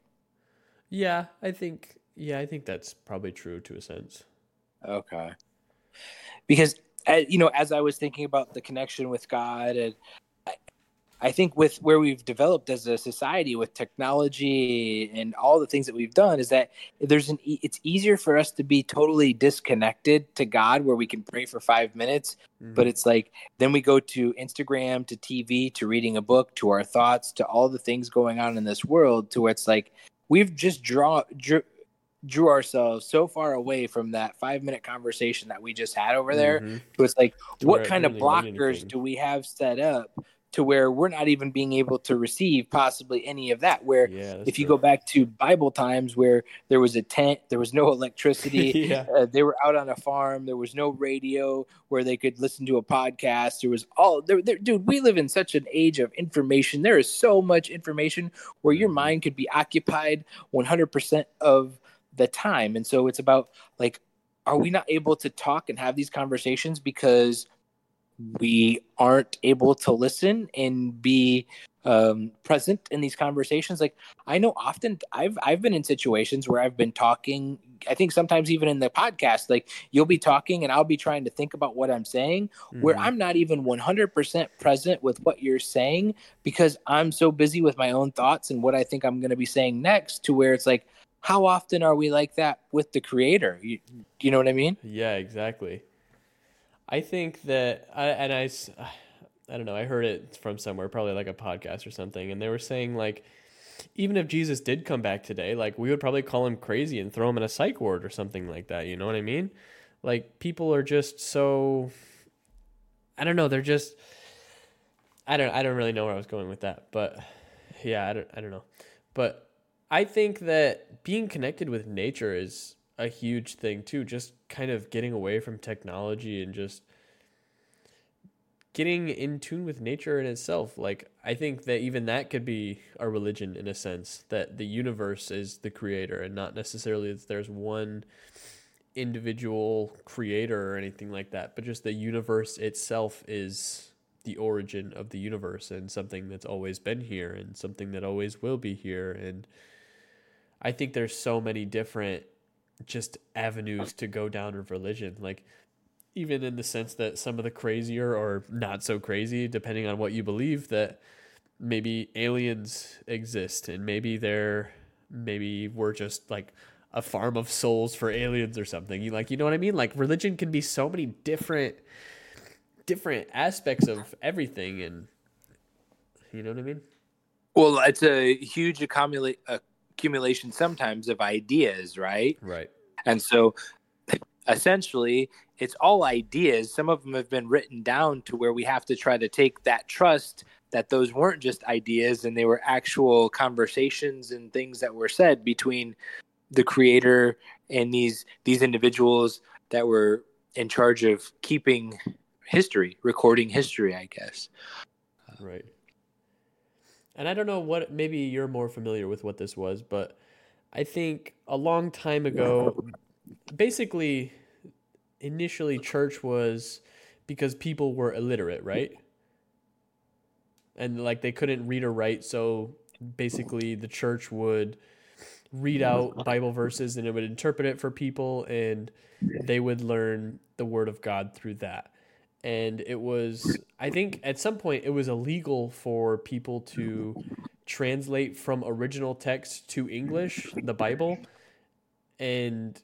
I think that's probably true to a sense. Okay. Because, as I was thinking about the connection with God, and I think with where we've developed as a society with technology and all the things that we've done, is that it's easier for us to be totally disconnected to God, where we can pray for 5 minutes, but it's like then we go to Instagram, to TV, to reading a book, to our thoughts, to all the things going on in this world, to where it's like we've just drew ourselves so far away from that 5 minute conversation that we just had over there. So it's like, what kind of blockers do we have set up to where we're not even being able to receive possibly any of that? Where if you go back to Bible times, where there was a tent, there was no electricity, they were out on a farm, there was no radio where they could listen to a podcast. There was dude, we live in such an age of information. There is so much information where your mind could be occupied 100% of the time. And so it's about, like, are we not able to talk and have these conversations because we aren't able to listen and be present in these conversations? Like, I know often I've been in situations where I've been talking, I think sometimes even in the podcast, like you'll be talking and I'll be trying to think about what I'm saying, where I'm not even 100% present with what you're saying, because I'm so busy with my own thoughts and what I think I'm going to be saying next, to where it's like, how often are we like that with the Creator? You know what I mean? Yeah, exactly. I think that, I don't know, I heard it from somewhere, probably like a podcast or something, and they were saying, like, even if Jesus did come back today, like, we would probably call him crazy and throw him in a psych ward or something like that. You know what I mean? Like, people are just so, I don't know, they're just, I don't really know where I was going with that, but yeah, I don't know. But I think that being connected with nature is a huge thing too, just kind of getting away from technology and just getting in tune with nature in itself. Like, I think that even that could be a religion in a sense, that the universe is the creator and not necessarily that there's one individual creator or anything like that, but just the universe itself is the origin of the universe and something that's always been here and something that always will be here. And I think there's so many different just avenues to go down with religion. Like, even in the sense that some of the crazier or not so crazy, depending on what you believe, that maybe aliens exist and maybe we're just like a farm of souls for aliens or something. You know what I mean? Like, religion can be so many different aspects of everything, and you know what I mean? Well, it's a huge accumulation sometimes of ideas, right? Right. And so essentially it's all ideas. Some of them have been written down to where we have to try to take that trust that those weren't just ideas and they were actual conversations and things that were said between the Creator and these individuals that were in charge of keeping history, recording history, I guess. Right. And I don't know what, maybe you're more familiar with what this was, but I think a long time ago, basically initially church was because people were illiterate, right? And like they couldn't read or write, so basically the church would read out Bible verses and it would interpret it for people, and they would learn the word of God through that. And it was, I think at some point it was illegal for people to translate from original text to English, the Bible. And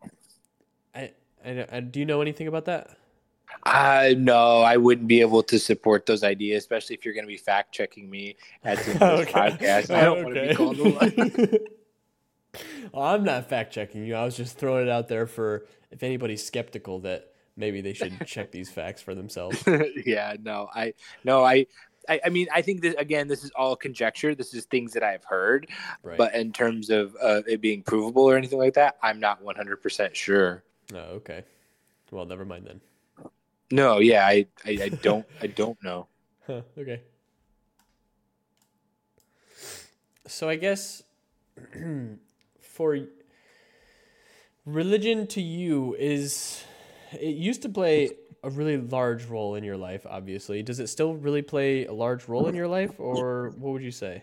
do you know anything about that? No, I wouldn't be able to support those ideas, especially if you're going to be fact checking me at the end of this podcast. I don't want to be called a liar. Well, I'm not fact checking you. I was just throwing it out there for if anybody's skeptical that maybe they should check these facts for themselves. Yeah, I mean, I think that again, this is all conjecture. This is things that I've heard, Right. But in terms of it being provable or anything like that, I'm not 100% sure. Oh, okay. Well, never mind then. No, yeah, I don't know. Huh, okay. So I guess for religion to you it used to play a really large role in your life, obviously. Does it still really play a large role in your life, or what would you say?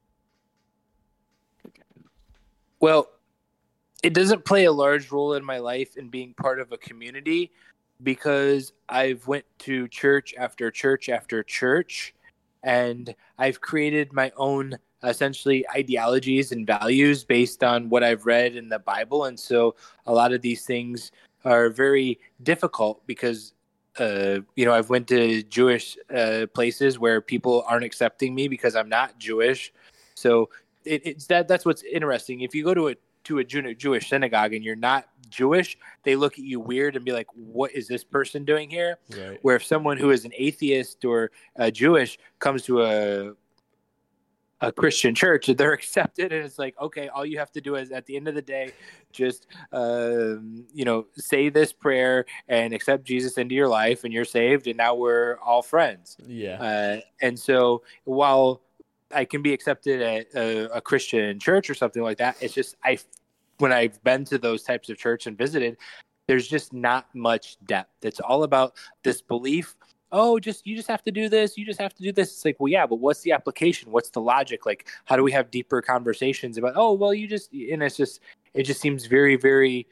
Well, it doesn't play a large role in my life in being part of a community because I've went to church after church after church, and I've created my own essentially ideologies and values based on what I've read in the Bible. And so a lot of these things are very difficult because I've went to Jewish places where people aren't accepting me because I'm not Jewish. So that's what's interesting. If you go to a Jewish synagogue and you're not Jewish, they look at you weird and be like, what is this person doing here? Right. Where if someone who is an atheist or Jewish comes to a Christian church, they're accepted, and it's like, okay, all you have to do is at the end of the day, just say this prayer and accept Jesus into your life, and you're saved, and now we're all friends. Yeah. And so while I can be accepted at a Christian church or something like that, it's just when I've been to those types of church and visited, there's just not much depth. It's all about this belief. Oh, you just have to do this. You just have to do this. It's like, well, yeah, but what's the application? What's the logic? Like, how do we have deeper conversations about, oh, well, it just seems very, very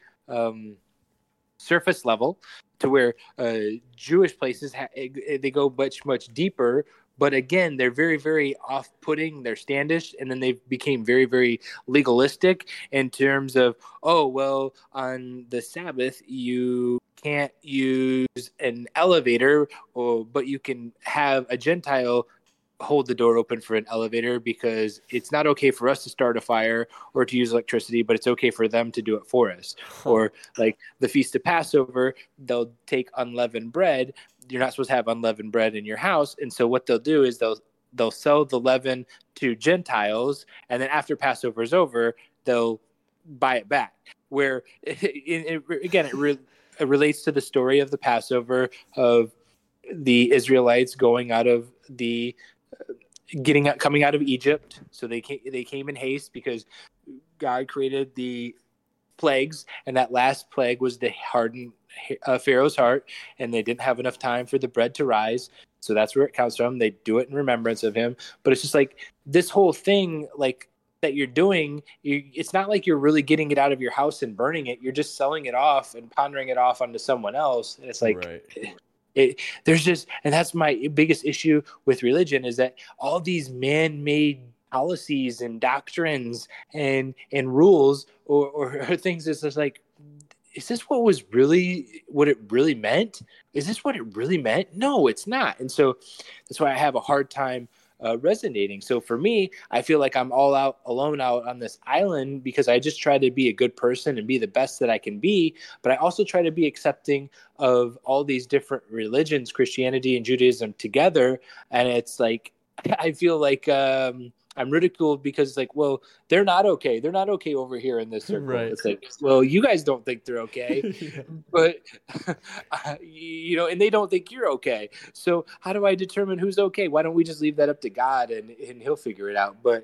surface level to where Jewish places, they go much, much deeper. But again, they're very, very off-putting. They're standish, and then they became very, very legalistic in terms of, oh, well, on the Sabbath, you can't use an elevator, but you can have a Gentile hold the door open for an elevator because it's not okay for us to start a fire or to use electricity, but it's okay for them to do it for us. Or like the Feast of Passover, they'll take unleavened bread. You're not supposed to have unleavened bread in your house. And so what they'll do is they'll sell the leaven to Gentiles. And then after Passover is over, they'll buy it back. Where it relates to the story of the Passover of the Israelites going out of coming out of Egypt. So they came in haste because God created the plagues, and that last plague was to harden Pharaoh's heart, and they didn't have enough time for the bread to rise. So that's where it comes from. They do it in remembrance of him. But it's just like this whole thing, like that you're doing, it's not like you're really getting it out of your house and burning it. You're just selling it off and pondering it off onto someone else. And it's like, right. And that's my biggest issue with religion, is that all these man-made policies and doctrines and rules or things, is just like, is this what it really meant? Is this what it really meant? No, it's not. And so that's why I have a hard time resonating. So for me, I feel like I'm alone out on this island because I just try to be a good person and be the best that I can be. But I also try to be accepting of all these different religions, Christianity and Judaism together. And it's like, I feel like I'm ridiculed because it's like, well, they're not okay. They're not okay over here in this circle. Right. It's like, well, you guys don't think they're okay, yeah. But and they don't think you're okay. So how do I determine who's okay? Why don't we just leave that up to God and he'll figure it out? But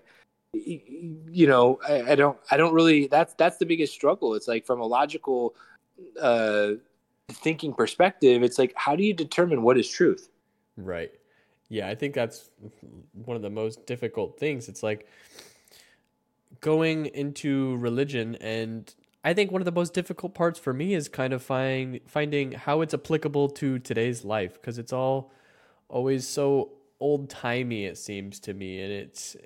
I don't really. That's the biggest struggle. It's like from a logical thinking perspective, it's like, how do you determine what is truth? Right. Yeah, I think that's one of the most difficult things. It's like going into religion, and I think one of the most difficult parts for me is kind of finding how it's applicable to today's life, because it's all always so old-timey, it seems to me, and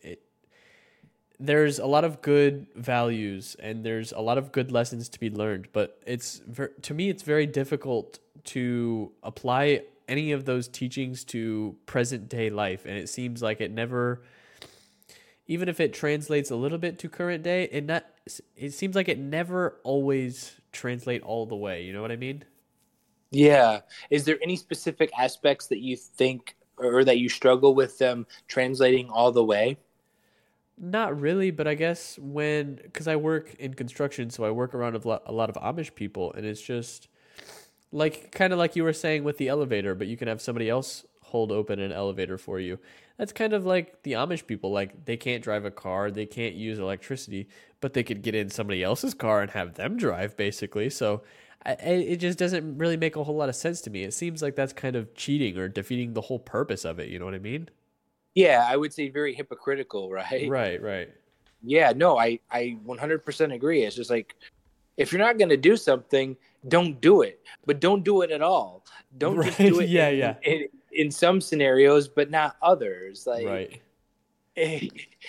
there's a lot of good values and there's a lot of good lessons to be learned, but to me it's very difficult to apply any of those teachings to present day life, and it seems like it never, even if it translates a little bit to current day, it seems like it never always translate all the way, you know what I mean? Yeah. Is there any specific aspects that you think or that you struggle with them translating all the way? Not really, but I guess because I work in construction, so I work around a lot of Amish people, and it's just like kind of like you were saying with the elevator, but you can have somebody else hold open an elevator for you. That's kind of like the Amish people. Like, they can't drive a car, they can't use electricity, but they could get in somebody else's car and have them drive, basically. So it just doesn't really make a whole lot of sense to me. It seems like that's kind of cheating or defeating the whole purpose of it. You know what I mean? Yeah, I would say very hypocritical, right? Right, right. Yeah, no, I 100% agree. It's just like, if you're not going to do something, don't do it, but don't do it at all. Don't just Right. do it Yeah, yeah. in some scenarios, but not others. Right. Eh,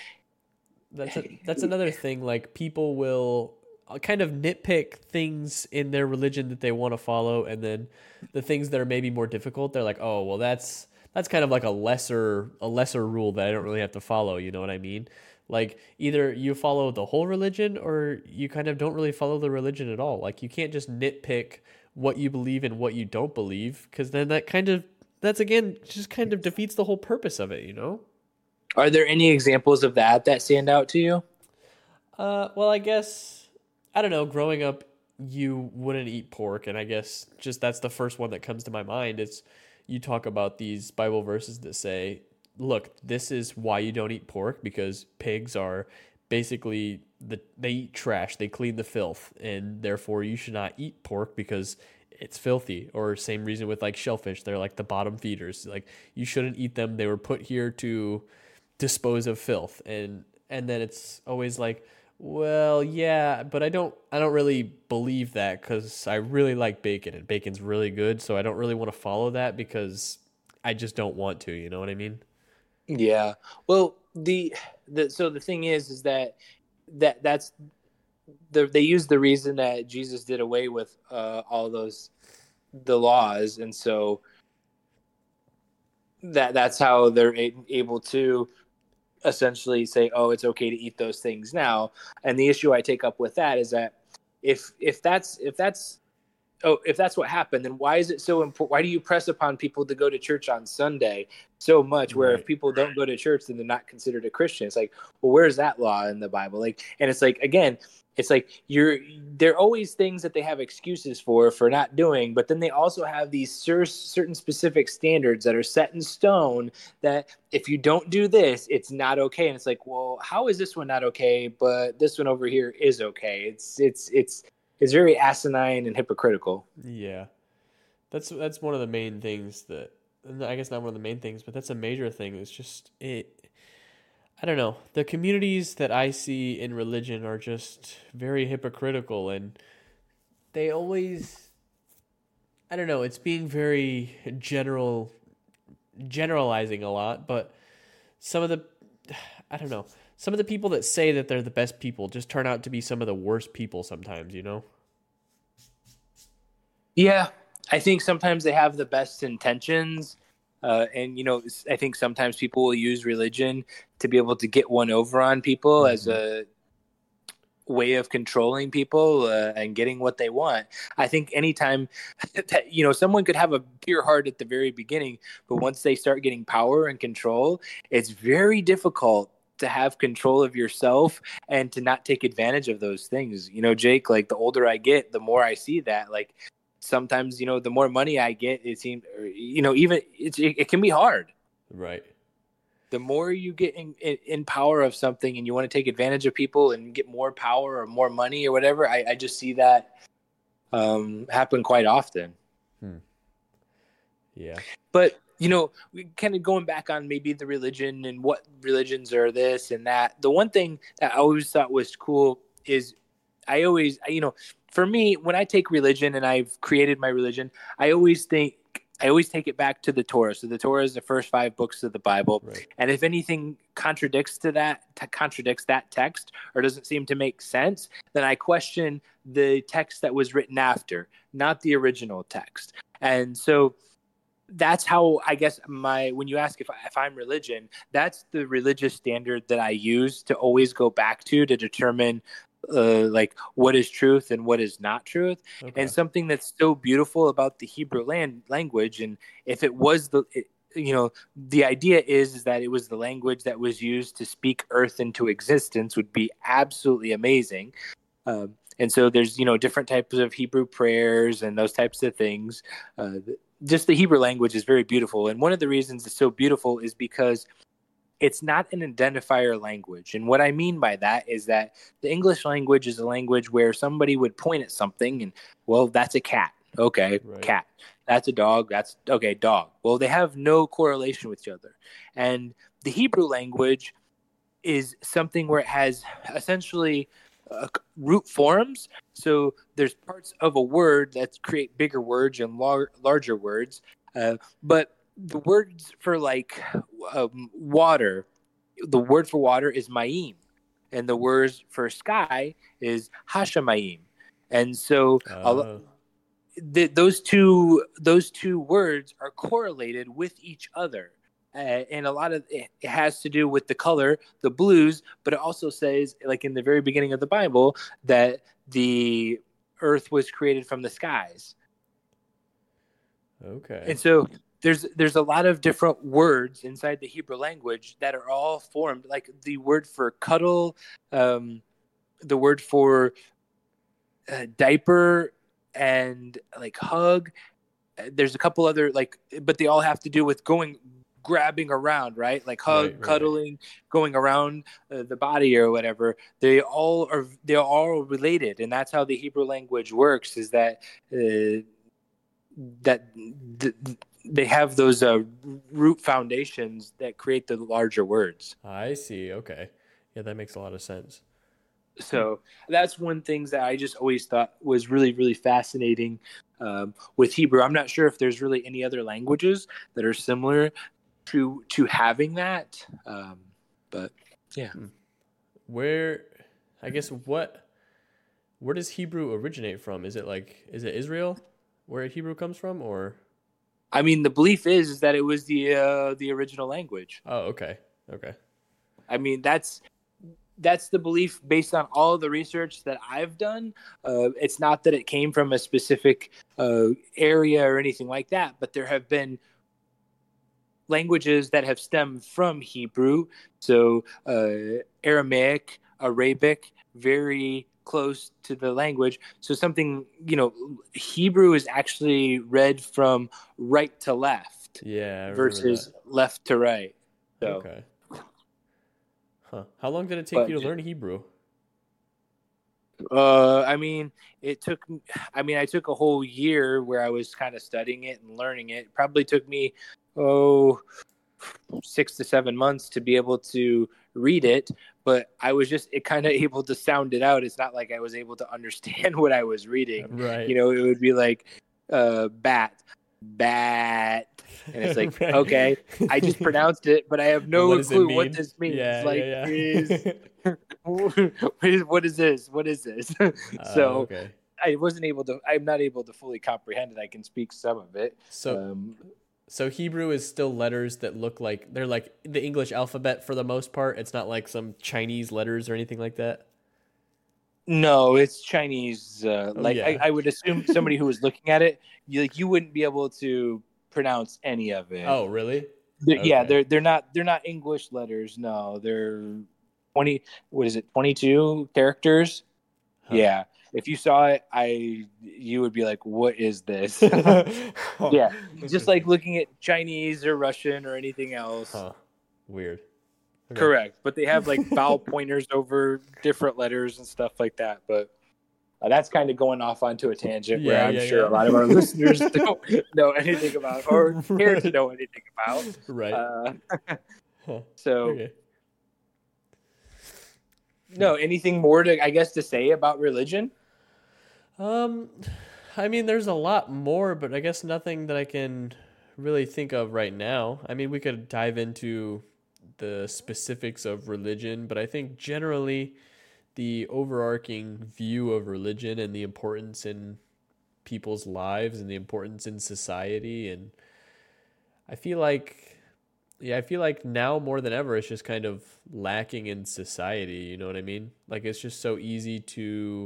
That's another thing. Like, people will kind of nitpick things in their religion that they want to follow, and then the things that are maybe more difficult, they're like, oh, well, that's kind of like a lesser rule that I don't really have to follow. You know what I mean? Like, either you follow the whole religion or you kind of don't really follow the religion at all. Like, you can't just nitpick what you believe and what you don't believe, because then that's again just kind of defeats the whole purpose of it. You know? are there any examples of that stand out to you? Well, I guess I don't know. Growing up, you wouldn't eat pork, and I guess just that's the first one that comes to my mind. It's you talk about these Bible verses that say, "Look, this is why you don't eat pork, because pigs are basically they eat trash, they clean the filth, and therefore you should not eat pork because it's filthy." Or same reason with like shellfish, they're like the bottom feeders. Like, you shouldn't eat them. They were put here to dispose of filth, and then it's always like, well, yeah, but I don't really believe that, because I really like bacon and bacon's really good, so I don't really want to follow that because I just don't want to, you know what I mean? Yeah. Well, so the thing is that's they use the reason that Jesus did away with all the laws, and so that's how they're able to essentially say, oh, it's okay to eat those things now. And the issue I take up with that is that if that's what happened, then why is it so important? Why do you press upon people to go to church on Sunday so much, where if Right. people don't go to church, then they're not considered a Christian? It's like, well, where's that law in the Bible? Like, and it's like, again, it's like there are always things that they have excuses for not doing, but then they also have these certain specific standards that are set in stone that if you don't do this, it's not okay. And it's like, well, how is this one not okay, but this one over here is okay? It's very asinine and hypocritical. Yeah. That's one of the main things that, I guess not one of the main things, but that's a major thing. It's just I don't know. The communities that I see in religion are just very hypocritical, and they always, I don't know, it's being very generalizing a lot, but some of the I don't know. Some of the people that say that they're the best people just turn out to be some of the worst people sometimes, you know? Yeah, I think sometimes they have the best intentions. And, I think sometimes people will use religion to be able to get one over on people as Hmm. a way of controlling people and getting what they want. I think anytime that, someone could have a pure heart at the very beginning, but once they start getting power and control, it's very difficult to have control of yourself and to not take advantage of those things. Jake, like, the older I get, the more I see that, like, sometimes, the more money I get, it seems, even it can be hard. Right. The more you get in power of something and you want to take advantage of people and get more power or more money or whatever, I just see that happen quite often. Yeah. But we kind of going back on maybe the religion and what religions are this and that. The one thing that I always thought was cool is for me, when I take religion and I've created my religion, I always take it back to the Torah. So the Torah is the first 5 books of the Bible. Right. And if anything contradicts that text or doesn't seem to make sense, then I question the text that was written after, not the original text. And so that's how I guess when you ask if I'm religion, that's the religious standard that I use to always go back to determine like what is truth and what is not truth. Okay. And something that's so beautiful about the Hebrew language, and if it was the idea is that it was the language that was used to speak earth into existence, would be absolutely amazing. And so there's different types of Hebrew prayers and those types of things. Just the Hebrew language is very beautiful. And one of the reasons it's so beautiful is because it's not an identifier language. And what I mean by that is that the English language is a language where somebody would point at something and, well, that's a cat. Okay, right. Cat. That's a dog. That's okay, dog. Well, they have no correlation with each other. And the Hebrew language is something where it has essentially root forms. So there's parts of a word that create bigger words and larger words. But the words for water, the word for water is mayim, and the words for sky is hashamayim. And so those two words are correlated with each other. And a lot of it has to do with the color, the blues, but it also says, like in the very beginning of the Bible, that the earth was created from the skies. Okay. And so there's a lot of different words inside the Hebrew language that are all formed, like the word for cuddle, the word for diaper, and like hug. There's a couple other but they all have to do with grabbing around, right? Like hug, right, cuddling, going around the body or whatever. They're all related, and that's how the Hebrew language works. Is that they have those root foundations that create the larger words. I see. Okay, yeah, that makes a lot of sense. So that's one thing that I just always thought was really, really fascinating with Hebrew. I'm not sure if there's really any other languages that are similar to having that, but yeah. Where does Hebrew originate from? Is it Israel where Hebrew comes from, or? I mean, the belief is that it was the original language. Oh, okay. I mean, that's the belief based on all of the research that I've done. It's not that it came from a specific area or anything like that, but there have been languages that have stemmed from Hebrew. So Aramaic, Arabic, very close to the language. So something, Hebrew is actually read from right to left, versus left to right. So. Okay. Huh. How long did it take you to learn Hebrew? I mean, I took a whole year where I was kind of studying it and learning it. It probably took me 6 to 7 months to be able to read it, but I was just kind of able to sound it out. It's not like I was able to understand what I was reading. Right. It would be like bat, and it's like, right. Okay, I just pronounced it, but I have no clue what this means. Yeah. What is this? So okay. I'm not able to fully comprehend it. I can speak some of it. So Hebrew is still letters that look like they're like the English alphabet for the most part. It's not like some Chinese letters or anything like that. No, it's Chinese. I would assume somebody who was looking at it, you wouldn't be able to pronounce any of it. Oh, really? Okay. Yeah, they're not English letters. No, they're 22 characters. Huh. Yeah. If you saw it, you would be like, what is this? Yeah. Just like looking at Chinese or Russian or anything else. Huh. Weird. Okay. Correct. But they have like vowel pointers over different letters and stuff like that. But That's kind of going off onto a tangent where I'm sure yeah. a lot of our listeners don't know anything about or care to know anything about. Right. So, Okay. no, anything more to, I guess, to say about religion? I mean, there's a lot more, but I guess nothing that I can really think of right now. I mean, we could dive into the specifics of religion, but I think generally the overarching view of religion and the importance in people's lives and the importance in society, and I feel like I feel like now more than ever it's just kind of lacking in society, you know what I mean? Like it's just so easy to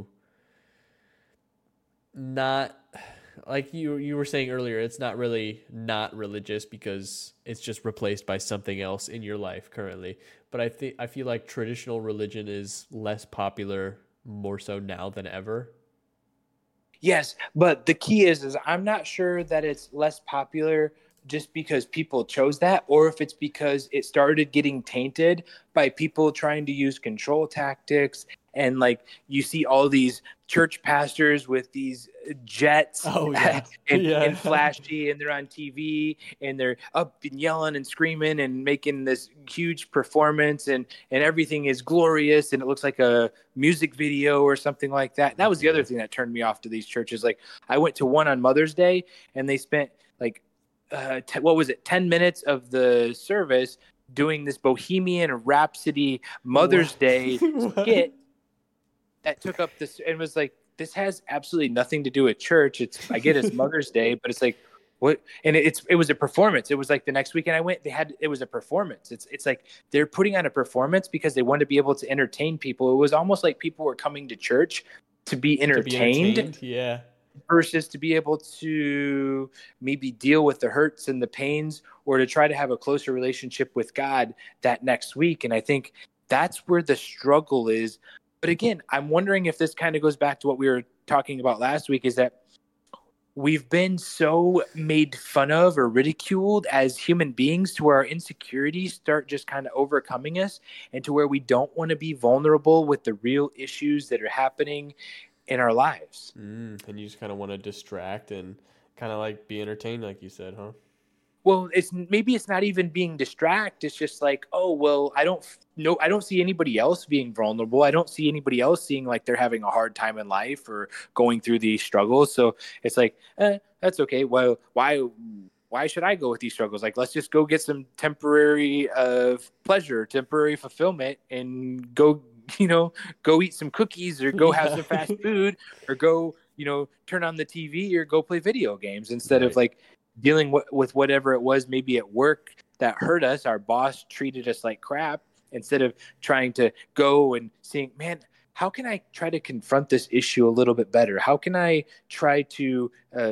not, like you were saying earlier, it's not really not religious because it's just replaced by something else in your life currently. But I feel like traditional religion is less popular more so now than ever. Yes, but the key is I'm not sure that it's less popular just because people chose that, or if it's because it started getting tainted by people trying to use control tactics. And like you see all these church pastors with these jets Oh yeah. and flashy, and they're on TV and they're up and yelling and screaming and making this huge performance, and everything is glorious and it looks like a music video or something like that. That was the other thing that turned me off to these churches. Like I went to one on Mother's Day and they spent like 10 minutes of the service doing this Bohemian Rhapsody Mother's Day skit that took up this, and was like, this has absolutely nothing to do with church. I get it's Mother's Day, but it's like, what? And it was a performance. It was like the next weekend I went, it was a performance. It's like they're putting on a performance because they want to be able to entertain people. It was almost like people were coming to church to be entertained. Yeah. Versus to be able to maybe deal with the hurts and the pains, or to try to have a closer relationship with God that next week. And I think that's where the struggle is. But again, I'm wondering if this kind of goes back to what we were talking about last week, is that we've been so made fun of or ridiculed as human beings to where our insecurities start just kind of overcoming us, and to where we don't want to be vulnerable with the real issues that are happening in our lives. And you just kind of want to distract and kind of like be entertained, like you said, huh? Well, it's not even being distract. It's just like, oh, well, I don't see anybody else being vulnerable. I don't see anybody else seeing like they're having a hard time in life or going through these struggles. So it's like, that's okay. Well, why should I go with these struggles? Like, let's just go get some temporary pleasure, temporary fulfillment, and go eat some cookies, or go have some fast food, or go, turn on the TV, or go play video games, instead of like dealing with whatever it was, maybe at work, that hurt us. Our boss treated us like crap, instead of trying to go and seeing, man, how can I try to confront this issue a little bit better? How can I try to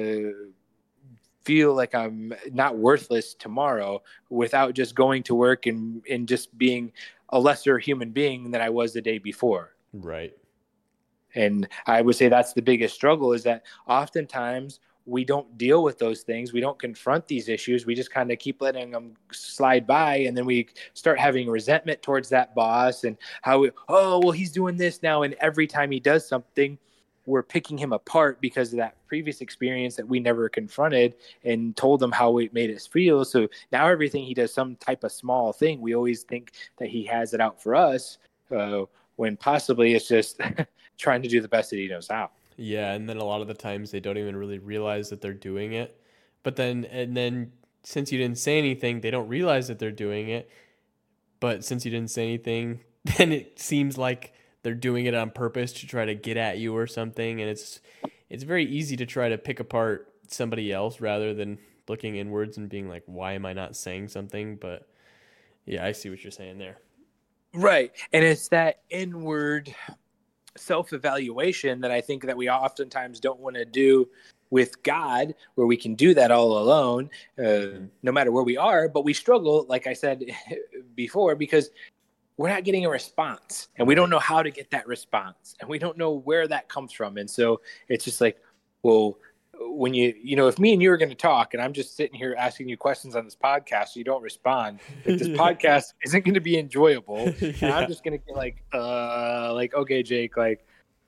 feel like I'm not worthless tomorrow, without just going to work and just being a lesser human being than I was the day before. Right. And I would say that's the biggest struggle, is that oftentimes we don't deal with those things. We don't confront these issues. We just kind of keep letting them slide by. And then we start having resentment towards that boss, and he's doing this now. And every time he does something, we're picking him apart because of that previous experience that we never confronted and told him how it made us feel. So now everything he does, some type of small thing, we always think that he has it out for us, when possibly it's just trying to do the best that he knows how. Yeah, and then a lot of the times they don't even really realize that they're doing it. But then since you didn't say anything, they don't realize that they're doing it. But since you didn't say anything, then it seems like they're doing it on purpose to try to get at you or something. And it's very easy to try to pick apart somebody else rather than looking inwards and being like, why am I not saying something? But yeah, I see what you're saying there. Right. And it's that inward self-evaluation that I think that we oftentimes don't want to do with God, where we can do that all alone, no matter where we are. But we struggle, like I said before, because we're not getting a response, and we don't know how to get that response, and we don't know where that comes from. And so it's just like, well, when if me and you are going to talk, and I'm just sitting here asking you questions on this podcast, so you don't respond, like, this podcast isn't going to be enjoyable. And I'm just going to get like, okay, Jake, like,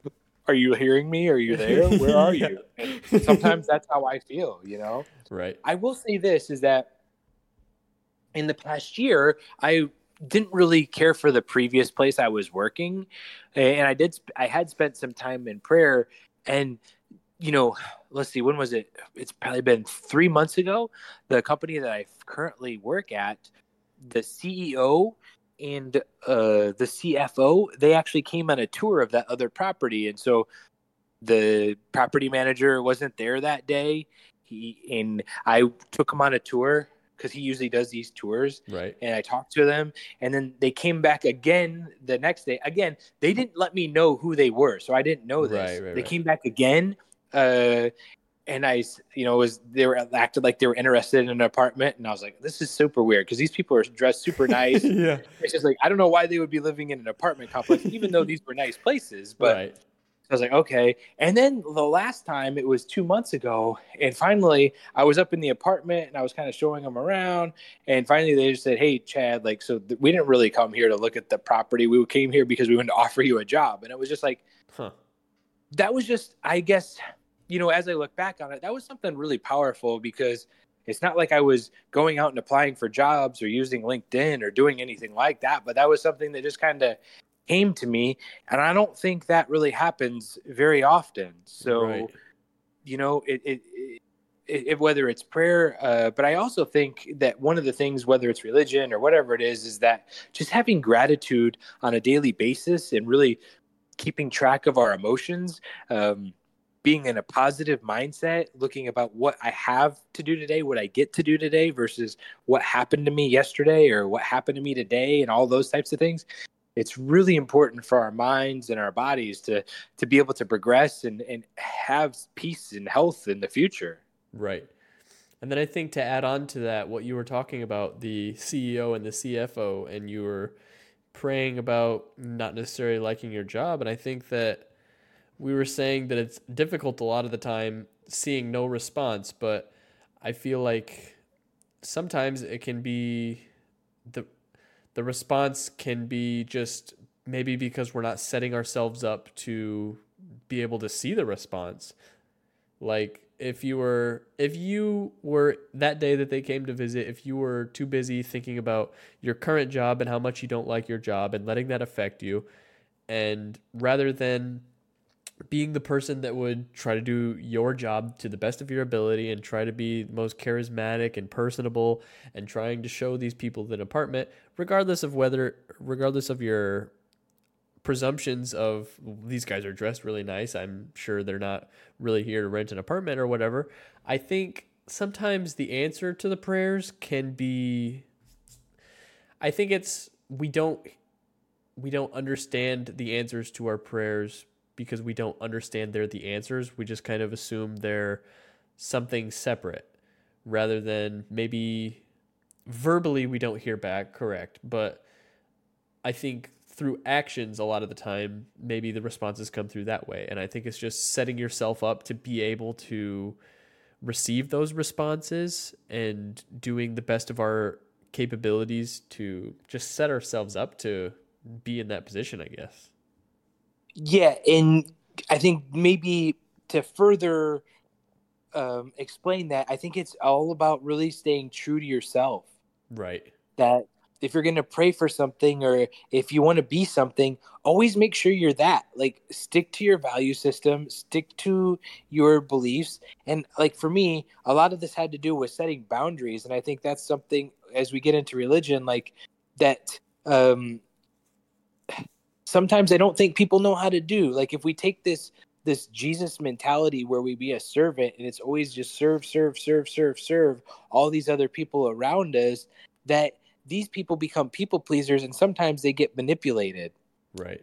are you hearing me? Are you there? Where are Yeah. you? And sometimes that's how I feel, you know? Right. I will say this is that in the past year, I didn't really care for the previous place I was working. And I had spent some time in prayer. And, you know, let's see, when was it? It's probably been 3 months ago. The company that I currently work at, the CEO and the CFO, they actually came on a tour of that other property. And so the property manager wasn't there that day. And I took him on a tour because he usually does these tours. Right. And I talked to them, and then they came back again the next day. Again, they didn't let me know who they were, so I didn't know this. Right. They came back again, and they were acted like they were interested in an apartment, and I was like, this is super weird because these people are dressed super nice. Yeah. It's just like I don't know why they would be living in an apartment complex, even though these were nice places, but. Right. I was like, okay. And then the last time it was 2 months ago. And finally, I was up in the apartment and I was kind of showing them around. And finally, they just said, hey, Chad, like, we didn't really come here to look at the property. We came here because we wanted to offer you a job. And it was just like, that was just, I guess, as I look back on it, that was something really powerful because it's not like I was going out and applying for jobs or using LinkedIn or doing anything like that. But that was something that just kind of came to me, and I don't think that really happens very often. So, right. Whether it's prayer, but I also think that one of the things, whether it's religion or whatever it is that just having gratitude on a daily basis and really keeping track of our emotions, being in a positive mindset, looking about what I have to do today, what I get to do today versus what happened to me yesterday or what happened to me today and all those types of things. It's really important for our minds and our bodies to be able to progress and have peace and health in the future. Right. And then I think to add on to that, what you were talking about, the CEO and the CFO, and you were praying about not necessarily liking your job. And I think that we were saying that it's difficult a lot of the time seeing no response, but I feel like sometimes it can be the response can be just maybe because we're not setting ourselves up to be able to see the response. Like if you were that day that they came to visit, if you were too busy thinking about your current job and how much you don't like your job and letting that affect you, and rather than being the person that would try to do your job to the best of your ability and try to be the most charismatic and personable and trying to show these people the apartment, regardless of your presumptions of these guys are dressed really nice, I'm sure they're not really here to rent an apartment or whatever. I think sometimes the answer to the prayers can be, I think it's, we don't understand the answers to our prayers because we don't understand they're the answers. We just kind of assume they're something separate rather than maybe verbally we don't hear back, correct. But I think through actions a lot of the time, maybe the responses come through that way. And I think it's just setting yourself up to be able to receive those responses and doing the best of our capabilities to just set ourselves up to be in that position, I guess. Yeah, and I think maybe to further explain that, I think it's all about really staying true to yourself. Right. That if you're going to pray for something or if you want to be something, always make sure you're that. Like, stick to your value system, stick to your beliefs. And like for me, a lot of this had to do with setting boundaries. And I think that's something as we get into religion, like that sometimes I don't think people know how to do. Like if we take this Jesus mentality where we be a servant and it's always just serve all these other people around us, that these people become people pleasers and sometimes they get manipulated. Right.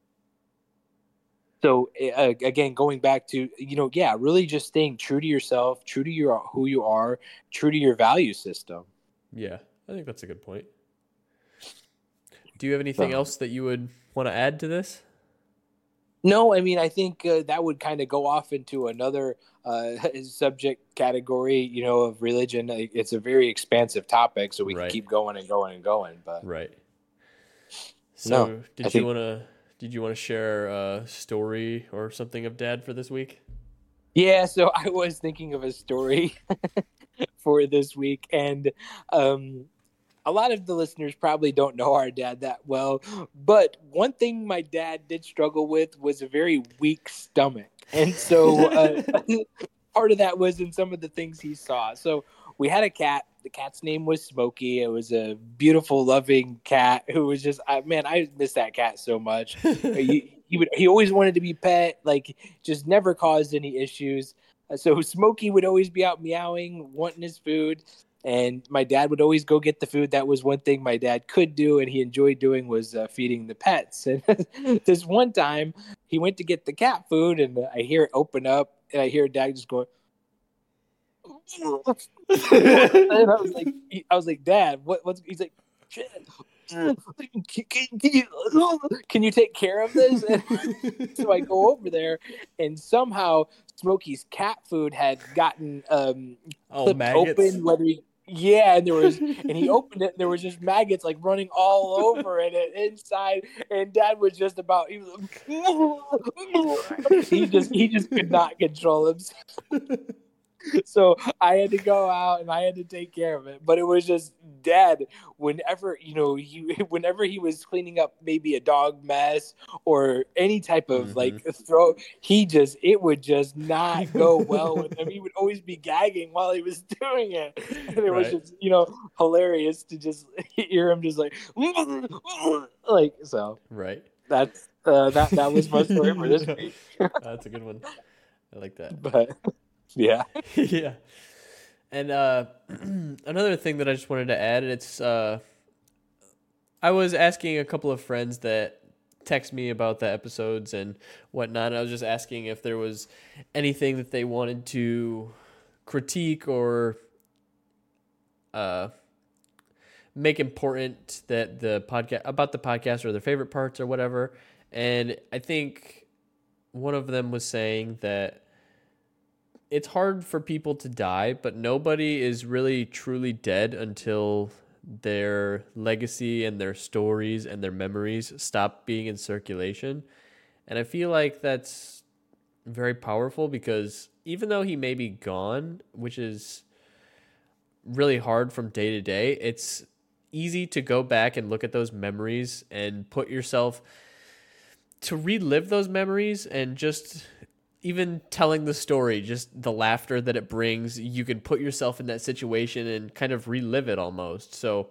So again, going back to, really just staying true to yourself, true to who you are, true to your value system. Yeah, I think that's a good point. Do you have anything else that you would want to add to this? No, I mean, I think that would kind of go off into another subject category, of religion. It's a very expansive topic, so we can keep going and going and going. But right. So, you want to did you want to share a story or something of Dad for this week? Yeah, so I was thinking of a story for this week, and um, a lot of the listeners probably don't know our dad that well, but one thing my dad did struggle with was a very weak stomach. And so part of that was in some of the things he saw. So we had a cat. The cat's name was Smokey. It was a beautiful, loving cat who was just, man, I miss that cat so much. He always wanted to be pet, like just never caused any issues. So Smokey would always be out meowing, wanting his food. And my dad would always go get the food. That was one thing my dad could do, and he enjoyed doing was feeding the pets. And this one time, he went to get the cat food, and I hear it open up, and I hear Dad just going. And I was like, Dad, what's? He's like, can you take care of this? And so I go over there, and somehow Smokey's cat food had gotten clipped open. And he opened it, and there was just maggots like running all over it and inside. And Dad was just about, he just could not control himself. So I had to go out and I had to take care of it. But it was just Dad, whenever he was cleaning up maybe a dog mess or any type of like throw, it would just not go well with him. He would always be gagging while he was doing it. And it was just, hilarious to just hear him just like so. Right. That's that was my story for this week. That's a good one. I like that. But yeah. Yeah. And another thing that I just wanted to add, it's I was asking a couple of friends that text me about the episodes and whatnot. I was just asking if there was anything that they wanted to critique or make important that the podcast or their favorite parts or whatever. And I think one of them was saying that it's hard for people to die, but nobody is really truly dead until their legacy and their stories and their memories stop being in circulation. And I feel like that's very powerful because even though he may be gone, which is really hard from day to day, it's easy to go back and look at those memories and put yourself to relive those memories and just even telling the story, just the laughter that it brings, you can put yourself in that situation and kind of relive it almost. So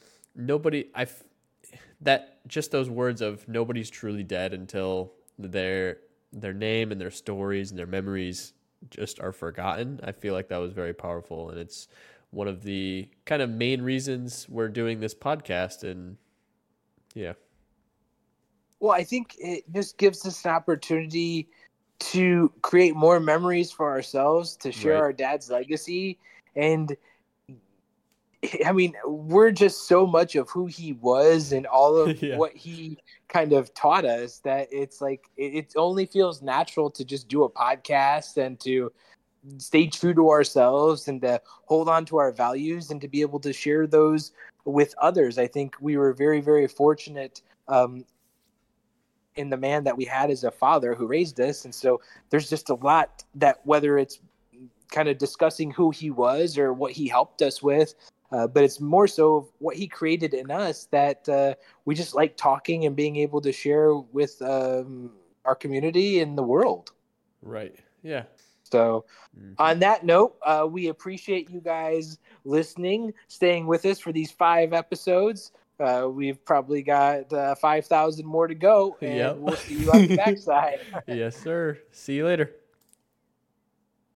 just those words of nobody's truly dead until their name and their stories and their memories just are forgotten. I feel like that was very powerful, and it's one of the kind of main reasons we're doing this podcast. And yeah. Well, I think it just gives us an opportunity to create more memories for ourselves, to share our dad's legacy. And I mean, we're just so much of who he was and all of what he kind of taught us that it's like, it only feels natural to just do a podcast and to stay true to ourselves and to hold on to our values and to be able to share those with others. I think we were very, very fortunate, in the man that we had as a father who raised us. And so there's just a lot that, whether it's kind of discussing who he was or what he helped us with, but it's more so what he created in us that we just like talking and being able to share with our community and the world. Right. Yeah. So on that note, we appreciate you guys listening, staying with us for these 5 episodes. We've probably got 5,000 more to go, and we'll see you on the backside. Yes, sir. See you later.